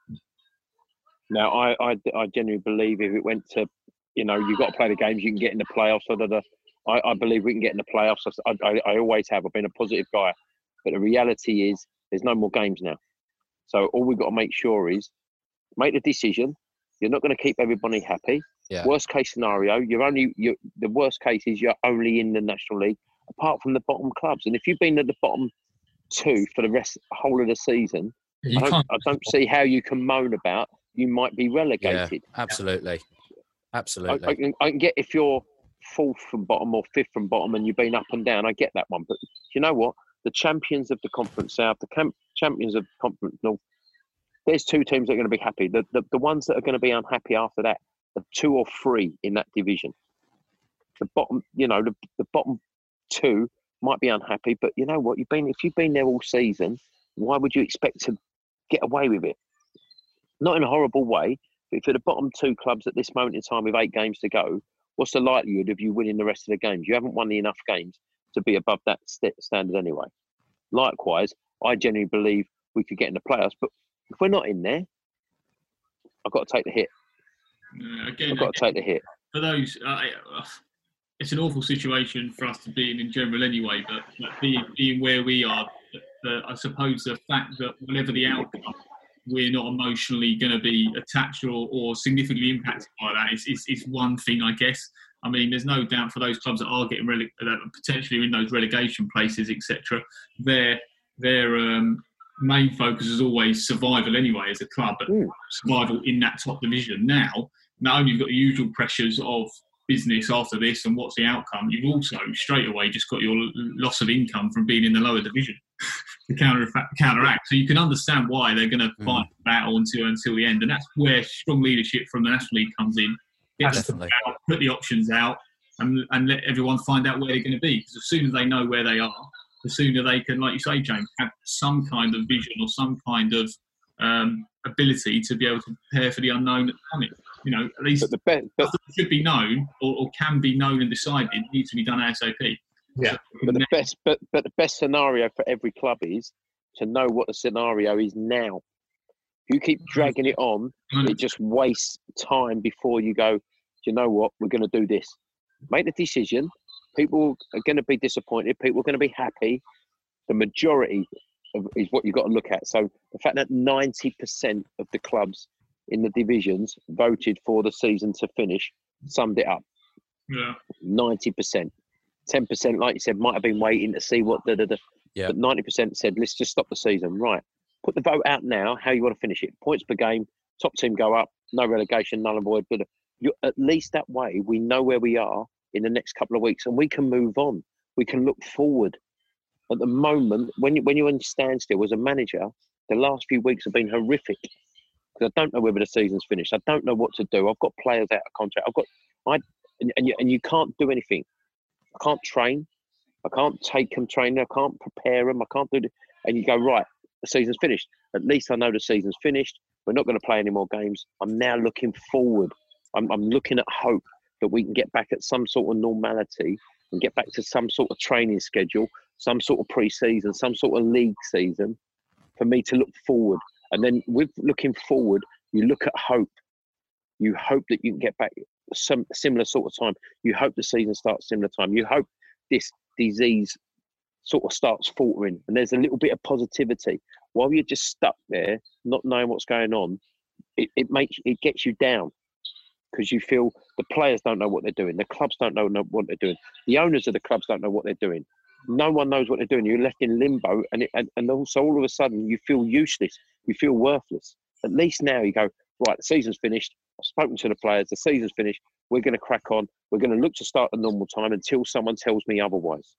S4: Now, I, I, I genuinely believe if it went to, you know, you've got to play the games, you can get in the playoffs. So that I, I believe we can get in the playoffs. I, I, I always have. I've been a positive guy. But the reality is there's no more games now. So all we've got to make sure is make the decision. You're not going to keep everybody happy.
S3: Yeah.
S4: Worst case scenario, you're only you're, the worst case is you're only in the National League, apart from the bottom clubs. And if you've been at the bottom two for the rest whole of the season,
S5: you
S4: I don't,
S5: can't.
S4: I don't see how you can moan about you might be relegated.
S3: Yeah, absolutely, absolutely.
S4: I, I, can, I can get if you're fourth from bottom or fifth from bottom and you've been up and down. I get that one, but you know what? The champions of the Conference South, the camp, champions of the Conference North. There's two teams that are going to be happy. The, the the ones that are going to be unhappy after that are two or three in that division. The bottom, you know, the, the bottom two might be unhappy, but you know what? You've been if you've been there all season, why would you expect to get away with it? Not in a horrible way, but if you're the bottom two clubs at this moment in time with eight games to go, what's the likelihood of you winning the rest of the games? You haven't won enough games to be above that st- standard anyway. Likewise, I genuinely believe we could get in the playoffs, but if we're not in there, I've got to take the hit.
S2: Uh, again,
S4: I've got to take the hit.
S2: For those, uh, it's an awful situation for us to be in in general anyway, but, but being, being where we are, uh, I suppose the fact that whatever the outcome, we're not emotionally going to be attached or, or significantly impacted by that is, is, is one thing, I guess. I mean, there's no doubt for those clubs that are getting rele- that are potentially in those relegation places, et cetera. Their their um, main focus is always survival anyway as a club, but mm. survival in that top division. Now, not only you've got the usual pressures of business after this and what's the outcome, you've also straight away just got your loss of income from being in the lower division to counter counteract. So you can understand why they're going to mm. fight the battle until until the end, and that's where strong leadership from the National League comes in. Get
S3: Definitely.
S2: Out, put the options out, and and let everyone find out where they're going to be. Because as soon as they know where they are, the sooner they can, like you say, James, have some kind of vision or some kind of um, ability to be able to prepare for the unknown that's coming. You know, at least
S4: but the best, but,
S2: should be known or, or can be known and decided needs to be done ASAP.
S5: Yeah,
S2: so,
S4: but the best, but but the best scenario for every club is to know what the scenario is now. If you keep dragging it on, it just wastes time before you go, do you know what, we're going to do this. Make the decision. People are going to be disappointed. People are going to be happy. The majority of, is what you've got to look at. So the fact that ninety percent of the clubs in the divisions voted for the season to finish summed it up.
S2: Yeah.
S4: ninety percent. ten percent, like you said, might have been waiting to see what the... the, the
S3: yeah.
S4: But ninety percent said, let's just stop the season. Right. Put the vote out now, how you want to finish it. Points per game, top team go up, no relegation, null and void. But you, at least that way, we know where we are in the next couple of weeks and we can move on. We can look forward. At the moment, when, you, when you're in standstill as a manager, the last few weeks have been horrific. Because I don't know whether the season's finished. I don't know what to do. I've got players out of contract. I've got, I, and, and, you, and you can't do anything. I can't train. I can't take them training. I can't prepare them. I can't do it. And you go, right, the season's finished. At least I know the season's finished. We're not going to play any more games. I'm now looking forward. I'm, I'm looking at hope that we can get back at some sort of normality and get back to some sort of training schedule, some sort of pre-season, some sort of league season for me to look forward. And then with looking forward, you look at hope. You hope that you can get back some similar sort of time. You hope the season starts similar time. You hope this disease sort of starts faltering and there's a little bit of positivity. While you're just stuck there, not knowing what's going on, it, it makes it gets you down because you feel the players don't know what they're doing. The clubs don't know what they're doing. The owners of the clubs don't know what they're doing. No one knows what they're doing. You're left in limbo and, it, and, and also all of a sudden you feel useless. You feel worthless. At least now you go, right, the season's finished. I've spoken to the players. The season's finished. We're going to crack on. We're going to look to start a normal time until someone tells me otherwise.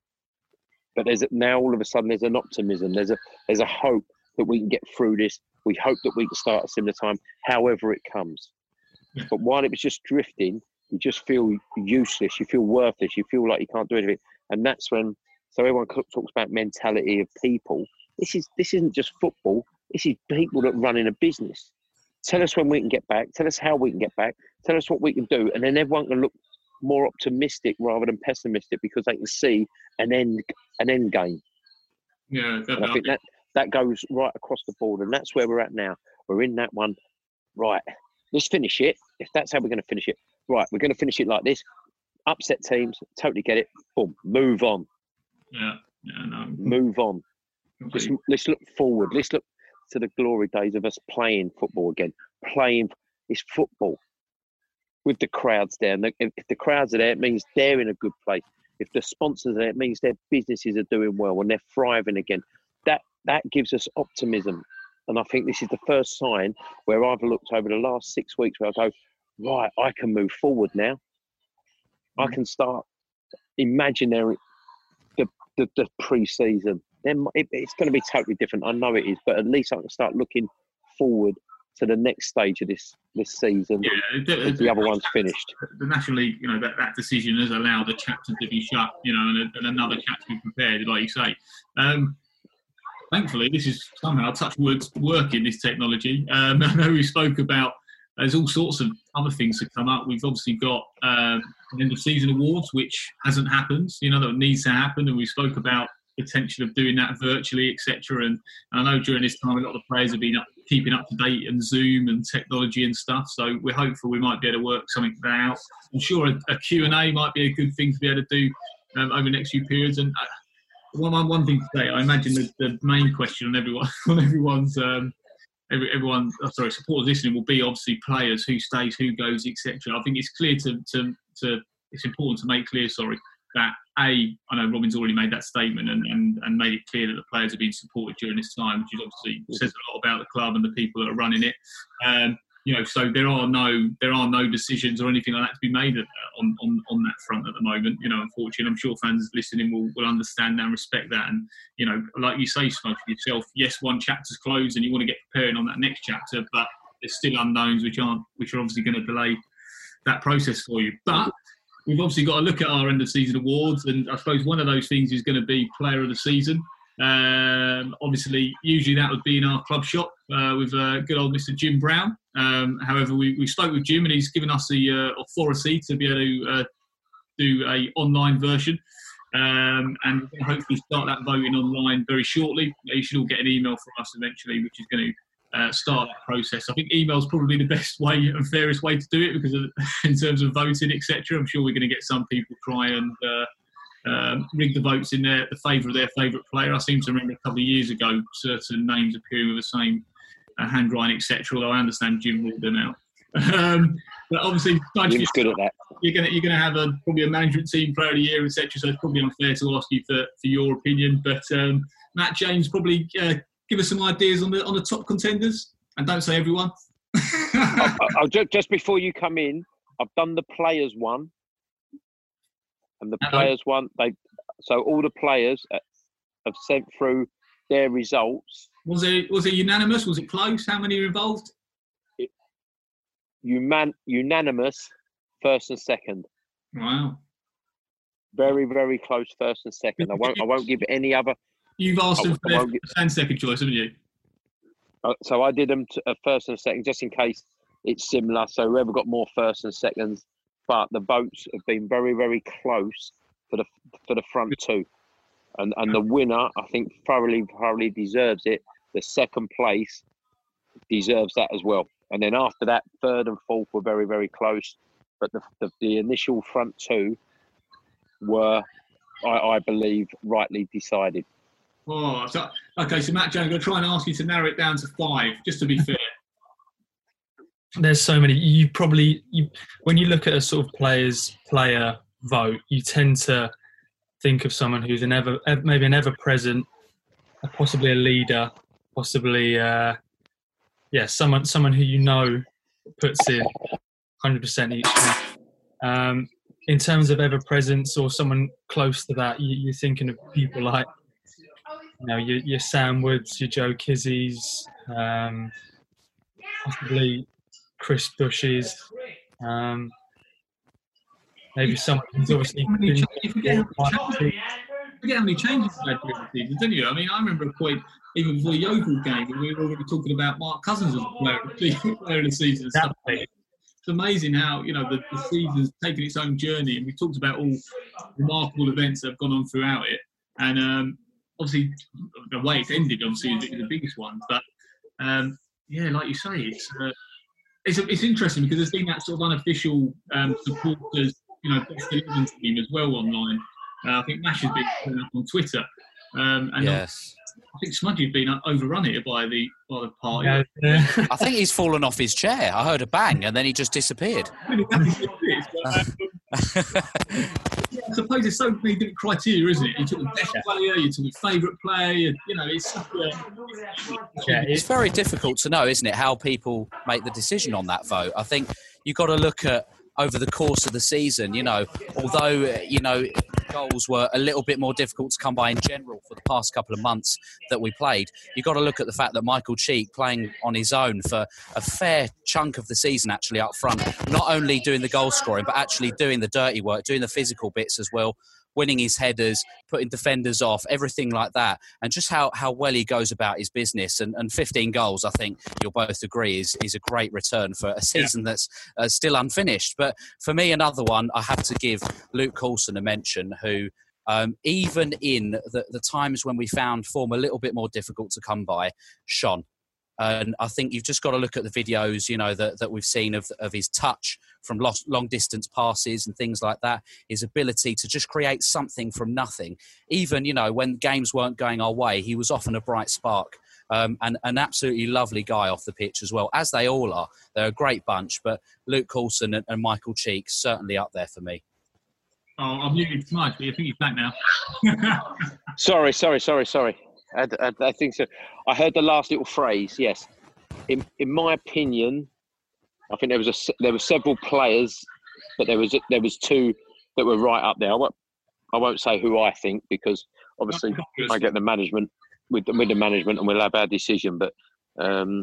S4: But there's a, now all of a sudden there's an optimism. There's a there's a hope that we can get through this. We hope that we can start at a similar time, however it comes. But while it was just drifting, you just feel useless. You feel worthless. You feel like you can't do anything. And that's when, so everyone talks about mentality of people. This is this isn't just football. This is people that run in a business. Tell us when we can get back. Tell us how we can get back. Tell us what we can do. And then everyone can look more optimistic rather than pessimistic because they can see an end, an end game.
S2: Yeah,
S4: and I think that, that goes right across the board. And that's where we're at now. We're in that one. Right, let's finish it. If that's how we're going to finish it. Right, we're going to finish it like this. Upset teams, totally get it. Boom, move on.
S2: Yeah, yeah, no.
S4: Move on. Let's, let's look forward. Let's look to the glory days of us playing football again. Playing, it's football. With the crowds there. And if the crowds are there, it means they're in a good place. If the sponsors are there, it means their businesses are doing well and they're thriving again. That that gives us optimism. And I think this is the first sign where I've looked over the last six weeks where I go, right, I can move forward now. I can start imagining the, the, the pre-season. Then it, it's going to be totally different. I know it is, but at least I can start looking forward to the next stage of this this season.
S2: Yeah, the,
S4: the other one's finished.
S2: The National League, you know, that, that decision has allowed the chapter to be shut, you know, and, a, and another chapter to be prepared, like you say. Um, thankfully, this is somehow, touch wood, working, this technology. Um, I know we spoke about, there's all sorts of other things that come up. We've obviously got um, an end of season awards, which hasn't happened, you know, that needs to happen. And we spoke about potential of doing that virtually, et cetera. And, and I know during this time, a lot of the players have been up, keeping up to date and Zoom and technology and stuff. So we're hopeful we might be able to work something out. I'm sure a, a Q and A might be a good thing to be able to do um, over the next few periods. And uh, one, one thing to say, I imagine the, the main question on everyone, on everyone's, um, every, everyone, oh, sorry, supporters listening will be obviously players, who stays, who goes, et cetera. I think it's clear to, to, to, it's important to make clear, sorry, that A, I know Robin's already made that statement and, and, and made it clear that the players have been supported during this time, which is obviously says a lot about the club and the people that are running it. Um, you know, so there are no there are no decisions or anything like that to be made on, on, on that front at the moment. You know, unfortunately, I'm sure fans listening will, will understand and respect that. And you know, like you say, Smokey, yourself, yes, one chapter's closed and you want to get preparing on that next chapter, but there's still unknowns which aren't which are obviously going to delay that process for you. But we've obviously got to look at our end of season awards, and I suppose one of those things is going to be player of the season. Um, obviously, usually that would be in our club shop uh, with uh, good old Mister Jim Brown. Um, however, we, we spoke with Jim and he's given us the uh, authority to be able to uh, do a online version. Um, and we're going to hopefully start that voting online very shortly. You should all get an email from us eventually, which is going to Uh, start that process. I think email is probably the best way and fairest way to do it because of, in terms of voting, et cetera. I'm sure we're going to get some people try and uh, uh, rig the votes in their the favour of their favourite player. I seem to remember a couple of years ago certain names appearing with the same uh, handwriting, et cetera. Although I understand Jim ruled them out. Um, but obviously,
S4: Jim's good at that.
S2: You're going to you're going to have a probably a management team player of the year, et cetera. So it's probably unfair to ask you for, for your opinion. But um, Matt James probably. Uh, Give us some ideas on the on the top contenders, and don't say everyone.
S4: I'll, I'll just, just before you come in, I've done the players one, and the
S2: Uh-oh.
S4: players one. They so all the players have sent through their results.
S2: Was it was it unanimous? Was it close? How many were involved?
S4: It, uman, unanimous, first and second.
S2: Wow.
S4: Very very close, first and second. I won't I won't give any other.
S2: You've asked them for
S4: I
S2: their
S4: get,
S2: first and second choice, haven't you?
S4: So I did them to, uh, first and second, just in case it's similar. So whoever got more first and seconds, but the votes have been very, very close for the for the front two, and and the winner, I think, thoroughly, thoroughly deserves it. The second place deserves that as well. And then after that, third and fourth were very, very close, but the the, the initial front two were, I, I believe, rightly decided.
S2: Oh, so, okay. So Matt Jones, I'm going to try and ask you to narrow it down to five, just to be fair.
S5: There's so many. You probably, you, when you look at a sort of players player vote, you tend to think of someone who's an ever, maybe an ever-present, possibly a leader, possibly, uh, yeah, someone someone who you know puts in one hundred percent each week. Um, in terms of ever-presence or someone close to that, you, you're thinking of people like, you know, your, your Sam Woods, your Joe Kizzies, um, possibly Chris Bushes. Um, maybe someone who's obviously been.
S2: You forget how many changes they had during the season, didn't you? I mean, I remember a point even before the Yeovil game when we were already talking about Mark Cousins as a player, player of the season and stuff. It's amazing how, you know, the, the season's taken its own journey, and we talked about all remarkable events that have gone on throughout it. And um, obviously, the way it's ended, obviously, is the biggest one. But um, yeah, like you say, it's uh, it's, it's interesting because there's been that sort of unofficial um, supporters, you know, best eleven team as well online. Uh, I think Nash has been putting up on Twitter, um, and
S3: yes.
S2: I think Smudgy's been overrun here by the by the party.
S5: Yeah, yeah.
S3: I think he's fallen off his chair. I heard a bang and then he just disappeared.
S2: I suppose there's so many different criteria, isn't it? You took the best player, you took your favourite player, you know, it's such a...
S5: Yeah,
S3: It's very difficult to know, isn't it, how people make the decision on that vote. I think you've got to look at over the course of the season, you know, although, you know, goals were a little bit more difficult to come by in general for the past couple of months that we played, you've got to look at the fact that Michael Cheek playing on his own for a fair chunk of the season actually up front, not only doing the goal scoring, but actually doing the dirty work, doing the physical bits as well, winning his headers, putting defenders off, everything like that, and just how, how well he goes about his business. And, and fifteen goals, I think you'll both agree, is, is a great return for a season yeah. that's uh, still unfinished. But for me, another one, I have to give Luke Coulson a mention, who um, even in the, the times when we found form a little bit more difficult to come by, shone. And I think you've just got to look at the videos, you know, that, that we've seen of, of his touch from lost, long distance passes and things like that, his ability to just create something from nothing. Even, you know, when games weren't going our way, he was often a bright spark. Um, and an absolutely lovely guy off the pitch as well, as they all are. They're a great bunch, but Luke Coulson and, and Michael Cheek certainly up there for me.
S2: Oh, I'm muted Smudge, but I think he's back now.
S4: sorry, sorry, sorry, sorry. I, I, I think so. I heard the last little phrase. Yes, in in my opinion, I think there was a there were several players, but there was there was two that were right up there. I won't I won't say who I think because obviously I get the management with the, with the management and we'll have our decision. But um,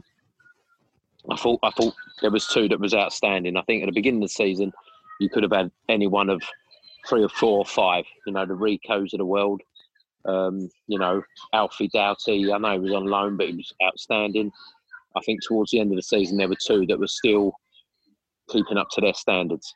S4: I thought I thought there was two that was outstanding. I think at the beginning of the season, you could have had any one of three or four or five. You know, the Ricos of the world. Um, you know, Alfie Doughty, I know he was on loan, but he was outstanding. I think towards the end of the season, there were two that were still keeping up to their standards.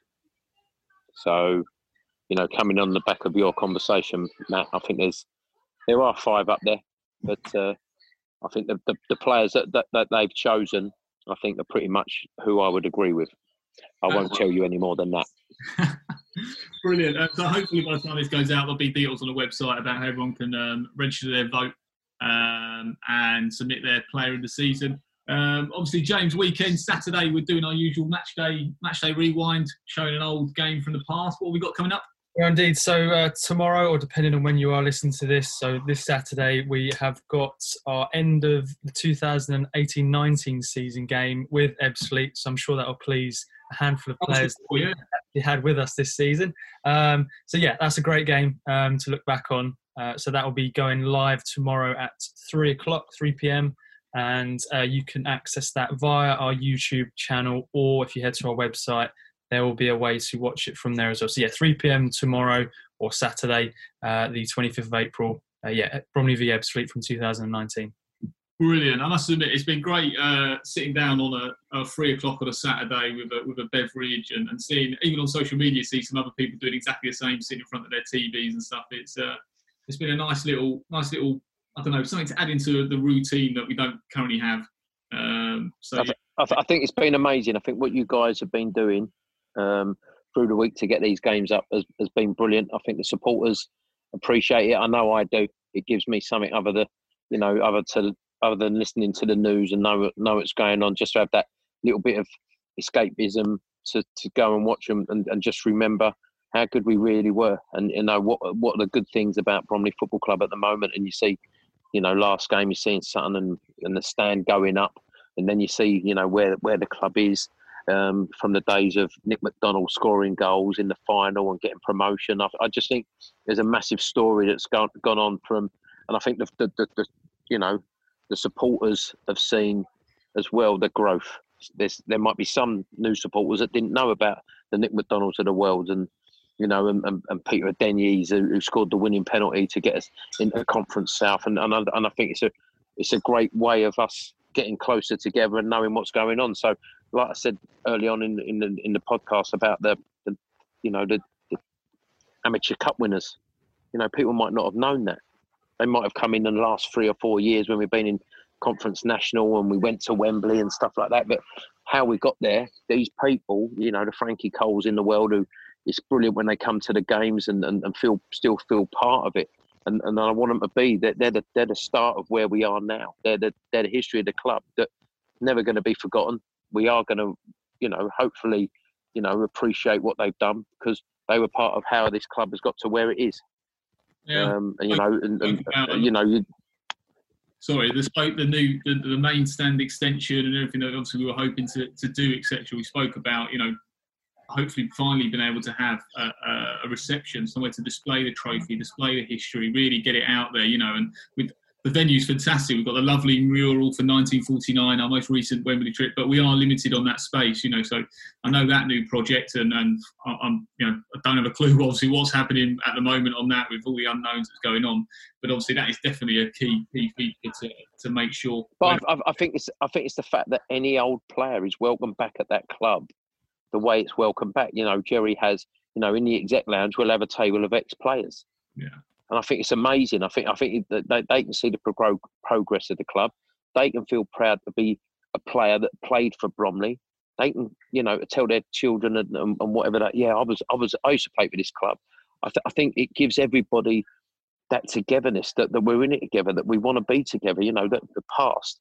S4: So, you know, coming on the back of your conversation, Matt, I think there's there are five up there, but uh, I think the, the, the players that, that, that they've chosen, I think are pretty much who I would agree with. I won't tell you any more than that.
S2: Brilliant. Uh, so hopefully by the time this goes out, there'll be details on the website about how everyone can um, register their vote um, and submit their player of the season. Um, obviously, James, weekend, Saturday, we're doing our usual match day, match day rewind, showing an old game from the past. What have we got coming up?
S5: Yeah, indeed. So uh, tomorrow, or depending on when you are listening to this, so this Saturday, we have got our end of the two thousand eighteen nineteen season game with Ebbsfleet. So I'm sure that will please a handful of players that we actually had with us this season. Um, so yeah, that's a great game um, to look back on. Uh, so that will be going live tomorrow at three o'clock, three p.m. And uh, you can access that via our YouTube channel, or if you head to our website, there will be a way to watch it from there as well. So yeah, three p.m. tomorrow or Saturday, uh, the twenty-fifth of April. Uh, yeah, Bromley v Ebbsfleet from two thousand nineteen.
S2: Brilliant. I must admit, it's been great uh, sitting down on a, a three o'clock on a Saturday with a, with a beverage and, and seeing, even on social media, see some other people doing exactly the same, sitting in front of their T Vs and stuff. It's uh, it's been a nice little, nice little, I don't know, something to add into the routine that we don't currently have. Um, so
S4: I, th- I, th- I think it's been amazing. I think what you guys have been doing um, through the week to get these games up has, has been brilliant. I think the supporters appreciate it. I know I do. It gives me something other than, you know, other to other than listening to the news and know know what's going on. Just to have that little bit of escapism to, to go and watch them and, and just remember how good we really were, and you know what what are the good things about Bromley Football Club at the moment. And you see, you know, last game you're seeing Sutton and, and the stand going up, and then you see, you know, where where the club is um, from the days of Nick McDonald scoring goals in the final and getting promotion. I, I just think there's a massive story that's gone gone on from, and I think the the, the, the you know the supporters have seen as well the growth. There's there might be some new supporters that didn't know about the Nick McDonalds of the world, and you know, and, and, and Peter Denyees, who, who scored the winning penalty to get us into Conference South. And, and, I, and I think it's a it's a great way of us getting closer together and knowing what's going on. So, like I said early on in, in, the, in the podcast about the, the you know, the, the amateur cup winners, you know, people might not have known that. They might have come in in the last three or four years when we've been in Conference National and we went to Wembley and stuff like that. But how we got there, these people, you know, the Frankie Coles in the world, who it's brilliant when they come to the games and, and, and feel still feel part of it. And and I want them to be, they're, they're, the, they're the start of where we are now. They're the, they're the history of the club that never going to be forgotten. We are going to, you know, hopefully, you know, appreciate what they've done because they were part of how this club has got to where it is.
S2: Yeah. Um,
S4: and, you know, and, and uh, you know, you.
S2: Sorry, despite the new, the, the main stand extension and everything that obviously we were hoping to, to do, et cetera. We spoke about, you know, hopefully finally been able to have a, a reception, somewhere to display the trophy, display the history, really get it out there, you know. And with the venue's fantastic. We've got the lovely mural for nineteen forty-nine, our most recent Wembley trip, but we are limited on that space, you know. So I know that new project, and, and I'm, you know, I don't have a clue obviously what's happening at the moment on that with all the unknowns that's going on. But obviously that is definitely a key key feature to to make sure.
S4: But I, I think it's I think it's the fact that any old player is welcome back at that club. The way it's welcome back, you know, Jerry has, you know, in the exec lounge we'll have a table of ex-players.
S2: Yeah.
S4: And I think it's amazing. I think I think that they, they can see the pro- progress of the club. They can feel proud to be a player that played for Bromley. They can, you know, tell their children and, and, and whatever that. Yeah, I was, I was, I used to play for this club. I, th- I think it gives everybody that togetherness, that, that we're in it together, that we want to be together. You know, that the past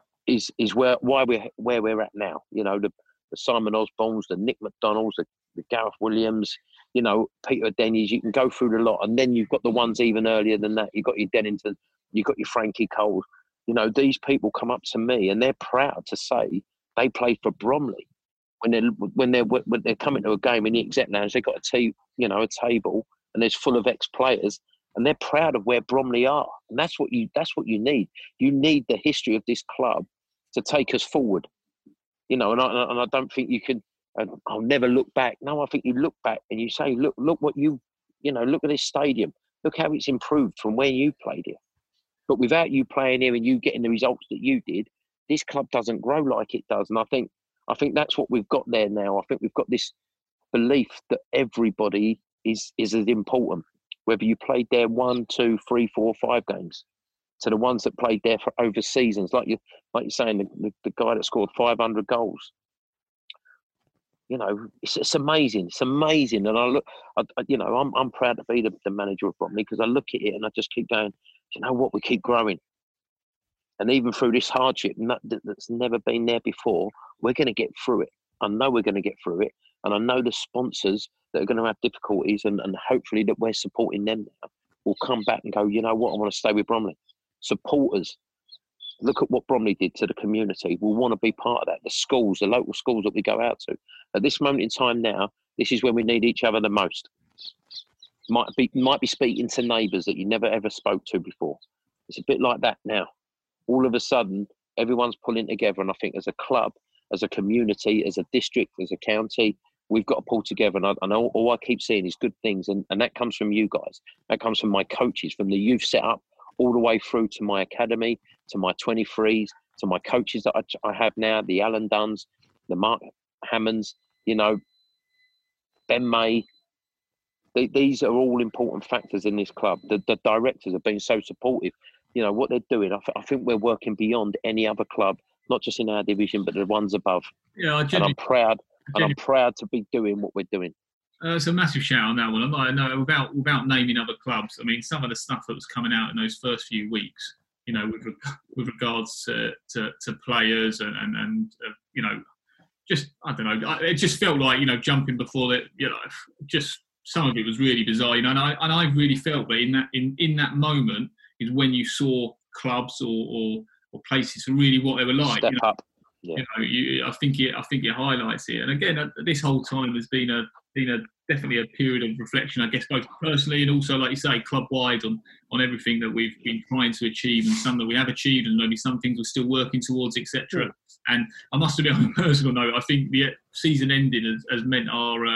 S4: is is where why we're where we're at now. You know, the, the Simon Osborns, the Nick McDonalds, the, the Gareth Williams. You know, Peter Denny's, you can go through the lot. And then you've got the ones even earlier than that. You've got your Dennington, you've got your Frankie Coles. You know, these people come up to me and they're proud to say they played for Bromley. When they're, when they're, when they're coming to a game in the exec lounge, they've got a, t- you know, a table and there's full of ex-players and they're proud of where Bromley are. And that's what you, that's what you need. You need the history of this club to take us forward. You know, and I, and I don't think you can, and I'll never look back. No, I think you look back and you say, look, look what you, you know, look at this stadium. Look how it's improved from where you played here. But without you playing here and you getting the results that you did, this club doesn't grow like it does. And I think, I think that's what we've got there now. I think we've got this belief that everybody is is as important, whether you played there one, two, three, four, five games, to the ones that played there for over seasons, like you, like you're saying, the, the, the guy that scored five hundred goals. You know, it's, it's amazing. It's amazing. And I look, I, I, you know, I'm I'm proud to be the, the manager of Bromley because I look at it and I just keep going, you know what, we keep growing. And even through this hardship that, that's never been there before, we're going to get through it. I know we're going to get through it. And I know the sponsors that are going to have difficulties and, and hopefully that we're supporting them now will come back and go, you know what, I want to stay with Bromley. Supporters, look at what Bromley did to the community. We'll want to be part of that. The schools, the local schools that we go out to. At this moment in time now, this is when we need each other the most. Might be might be speaking to neighbours that you never ever spoke to before. It's a bit like that now. All of a sudden, everyone's pulling together. And I think as a club, as a community, as a district, as a county, we've got to pull together. And I, and all, all I keep seeing is good things. And, and that comes from you guys. That comes from my coaches, from the youth setup, all the way through to my academy, to my twenty-threes, to my coaches that I, I have now, the Alan Dunns, the Mark Hammonds, you know, Ben May. They, these are all important factors in this club. The, the directors have been so supportive. You know, what they're doing, I, th- I think we're working beyond any other club, not just in our division, but the ones above.
S2: Yeah, I
S4: and I'm proud, and I'm proud to be doing what we're doing.
S2: Uh, it's a massive shout on that one. I'm not, no, without without naming other clubs. I mean, some of the stuff that was coming out in those first few weeks, you know, with with regards to to, to players and and, and uh, you know, just I don't know. It just felt like, you know, jumping before that. You know, just some of it was really bizarre. You know, and I and I really felt that in that in, in that moment is when you saw clubs or or, or places for really what they were like.
S4: Step
S2: you know?
S4: up. Yeah.
S2: You know, you, I think it. I think it highlights it. And again, uh, this whole time has been a been a definitely a period of reflection, I guess, both personally and also, like you say, club wide on on everything that we've been trying to achieve and some that we have achieved, and maybe some things we're still working towards, et cetera. Yeah. And I must admit, on a personal note, I think the season ending has, has meant our um,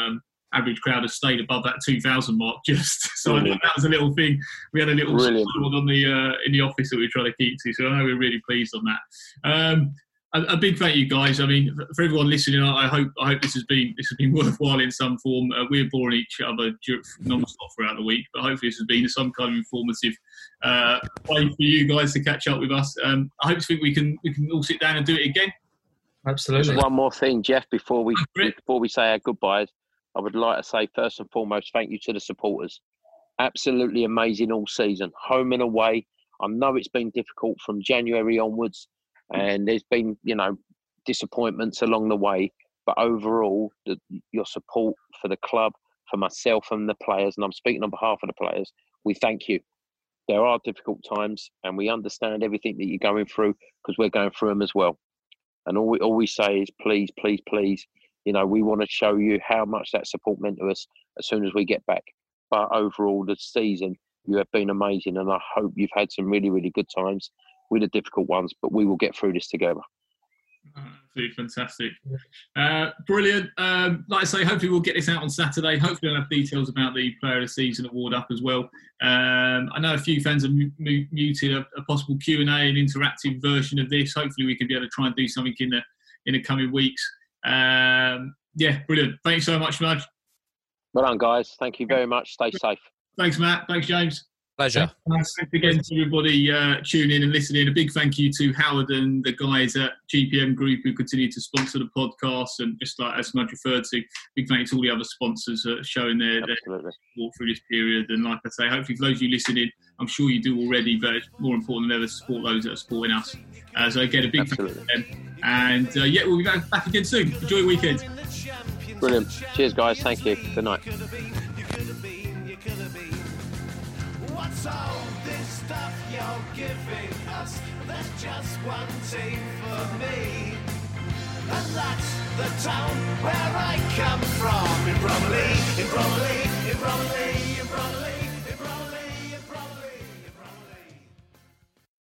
S2: average crowd has stayed above that two thousand mark just. So I think that was a little thing. We had a little squad on the uh, in the office that we were trying to keep to. So I know we're really pleased on that. Um, a, a big thank you, guys. I mean, for everyone listening, I hope I hope this has been this has been worthwhile in some form. Uh, we're boring each other non-stop throughout the week, but hopefully this has been some kind of informative uh, way for you guys to catch up with us. Um, I hope to think we can we can all sit down and do it again.
S5: Absolutely.
S4: Just one more thing, Jeff, before we before we say our goodbyes, I would like to say first and foremost, thank you to the supporters. Absolutely amazing all season, home and away. I know it's been difficult from January onwards, and there's been, you know, disappointments along the way. But overall, the, your support for the club, for myself and the players, and I'm speaking on behalf of the players, we thank you. There are difficult times, and we understand everything that you're going through because we're going through them as well. And all we, all we say is, please, please, please, you know, we want to show you how much that support meant to us as soon as we get back. But overall, the season, you have been amazing, and I hope you've had some really, really good times with the difficult ones, but we will get through this together.
S2: Absolutely fantastic. Uh, brilliant. Um, like I say, hopefully we'll get this out on Saturday. Hopefully we'll have details about the Player of the Season award up as well. Um, I know a few fans have m- m- muted a, a possible Q and A, an interactive version of this. Hopefully we can be able to try and do something in the in the coming weeks. Um, yeah, brilliant. Thanks so much, Mudge.
S4: Well done, guys. Thank you very much. Stay safe.
S2: Thanks, Matt. Thanks, James.
S3: Pleasure.
S2: Thanks again to everybody uh, tuning in and listening. A big thank you to Howard and the guys at G P M Group who continue to sponsor the podcast. And just like as Mudge referred to, big thank you to all the other sponsors uh, showing their, their support through this period. And like I say, hopefully for those of you listening, I'm sure you do already, but it's more important than ever to support those that are supporting us. Uh, so again, a big
S4: Absolutely.
S2: thank you to them. And uh, yeah, we'll be back, back again soon. Enjoy your weekend.
S4: Brilliant. Cheers, guys. Thank you. Good night.
S1: What's all this stuff you're giving us? There's just one team for me, and that's the town where I come from. In Bromley, in Bromley,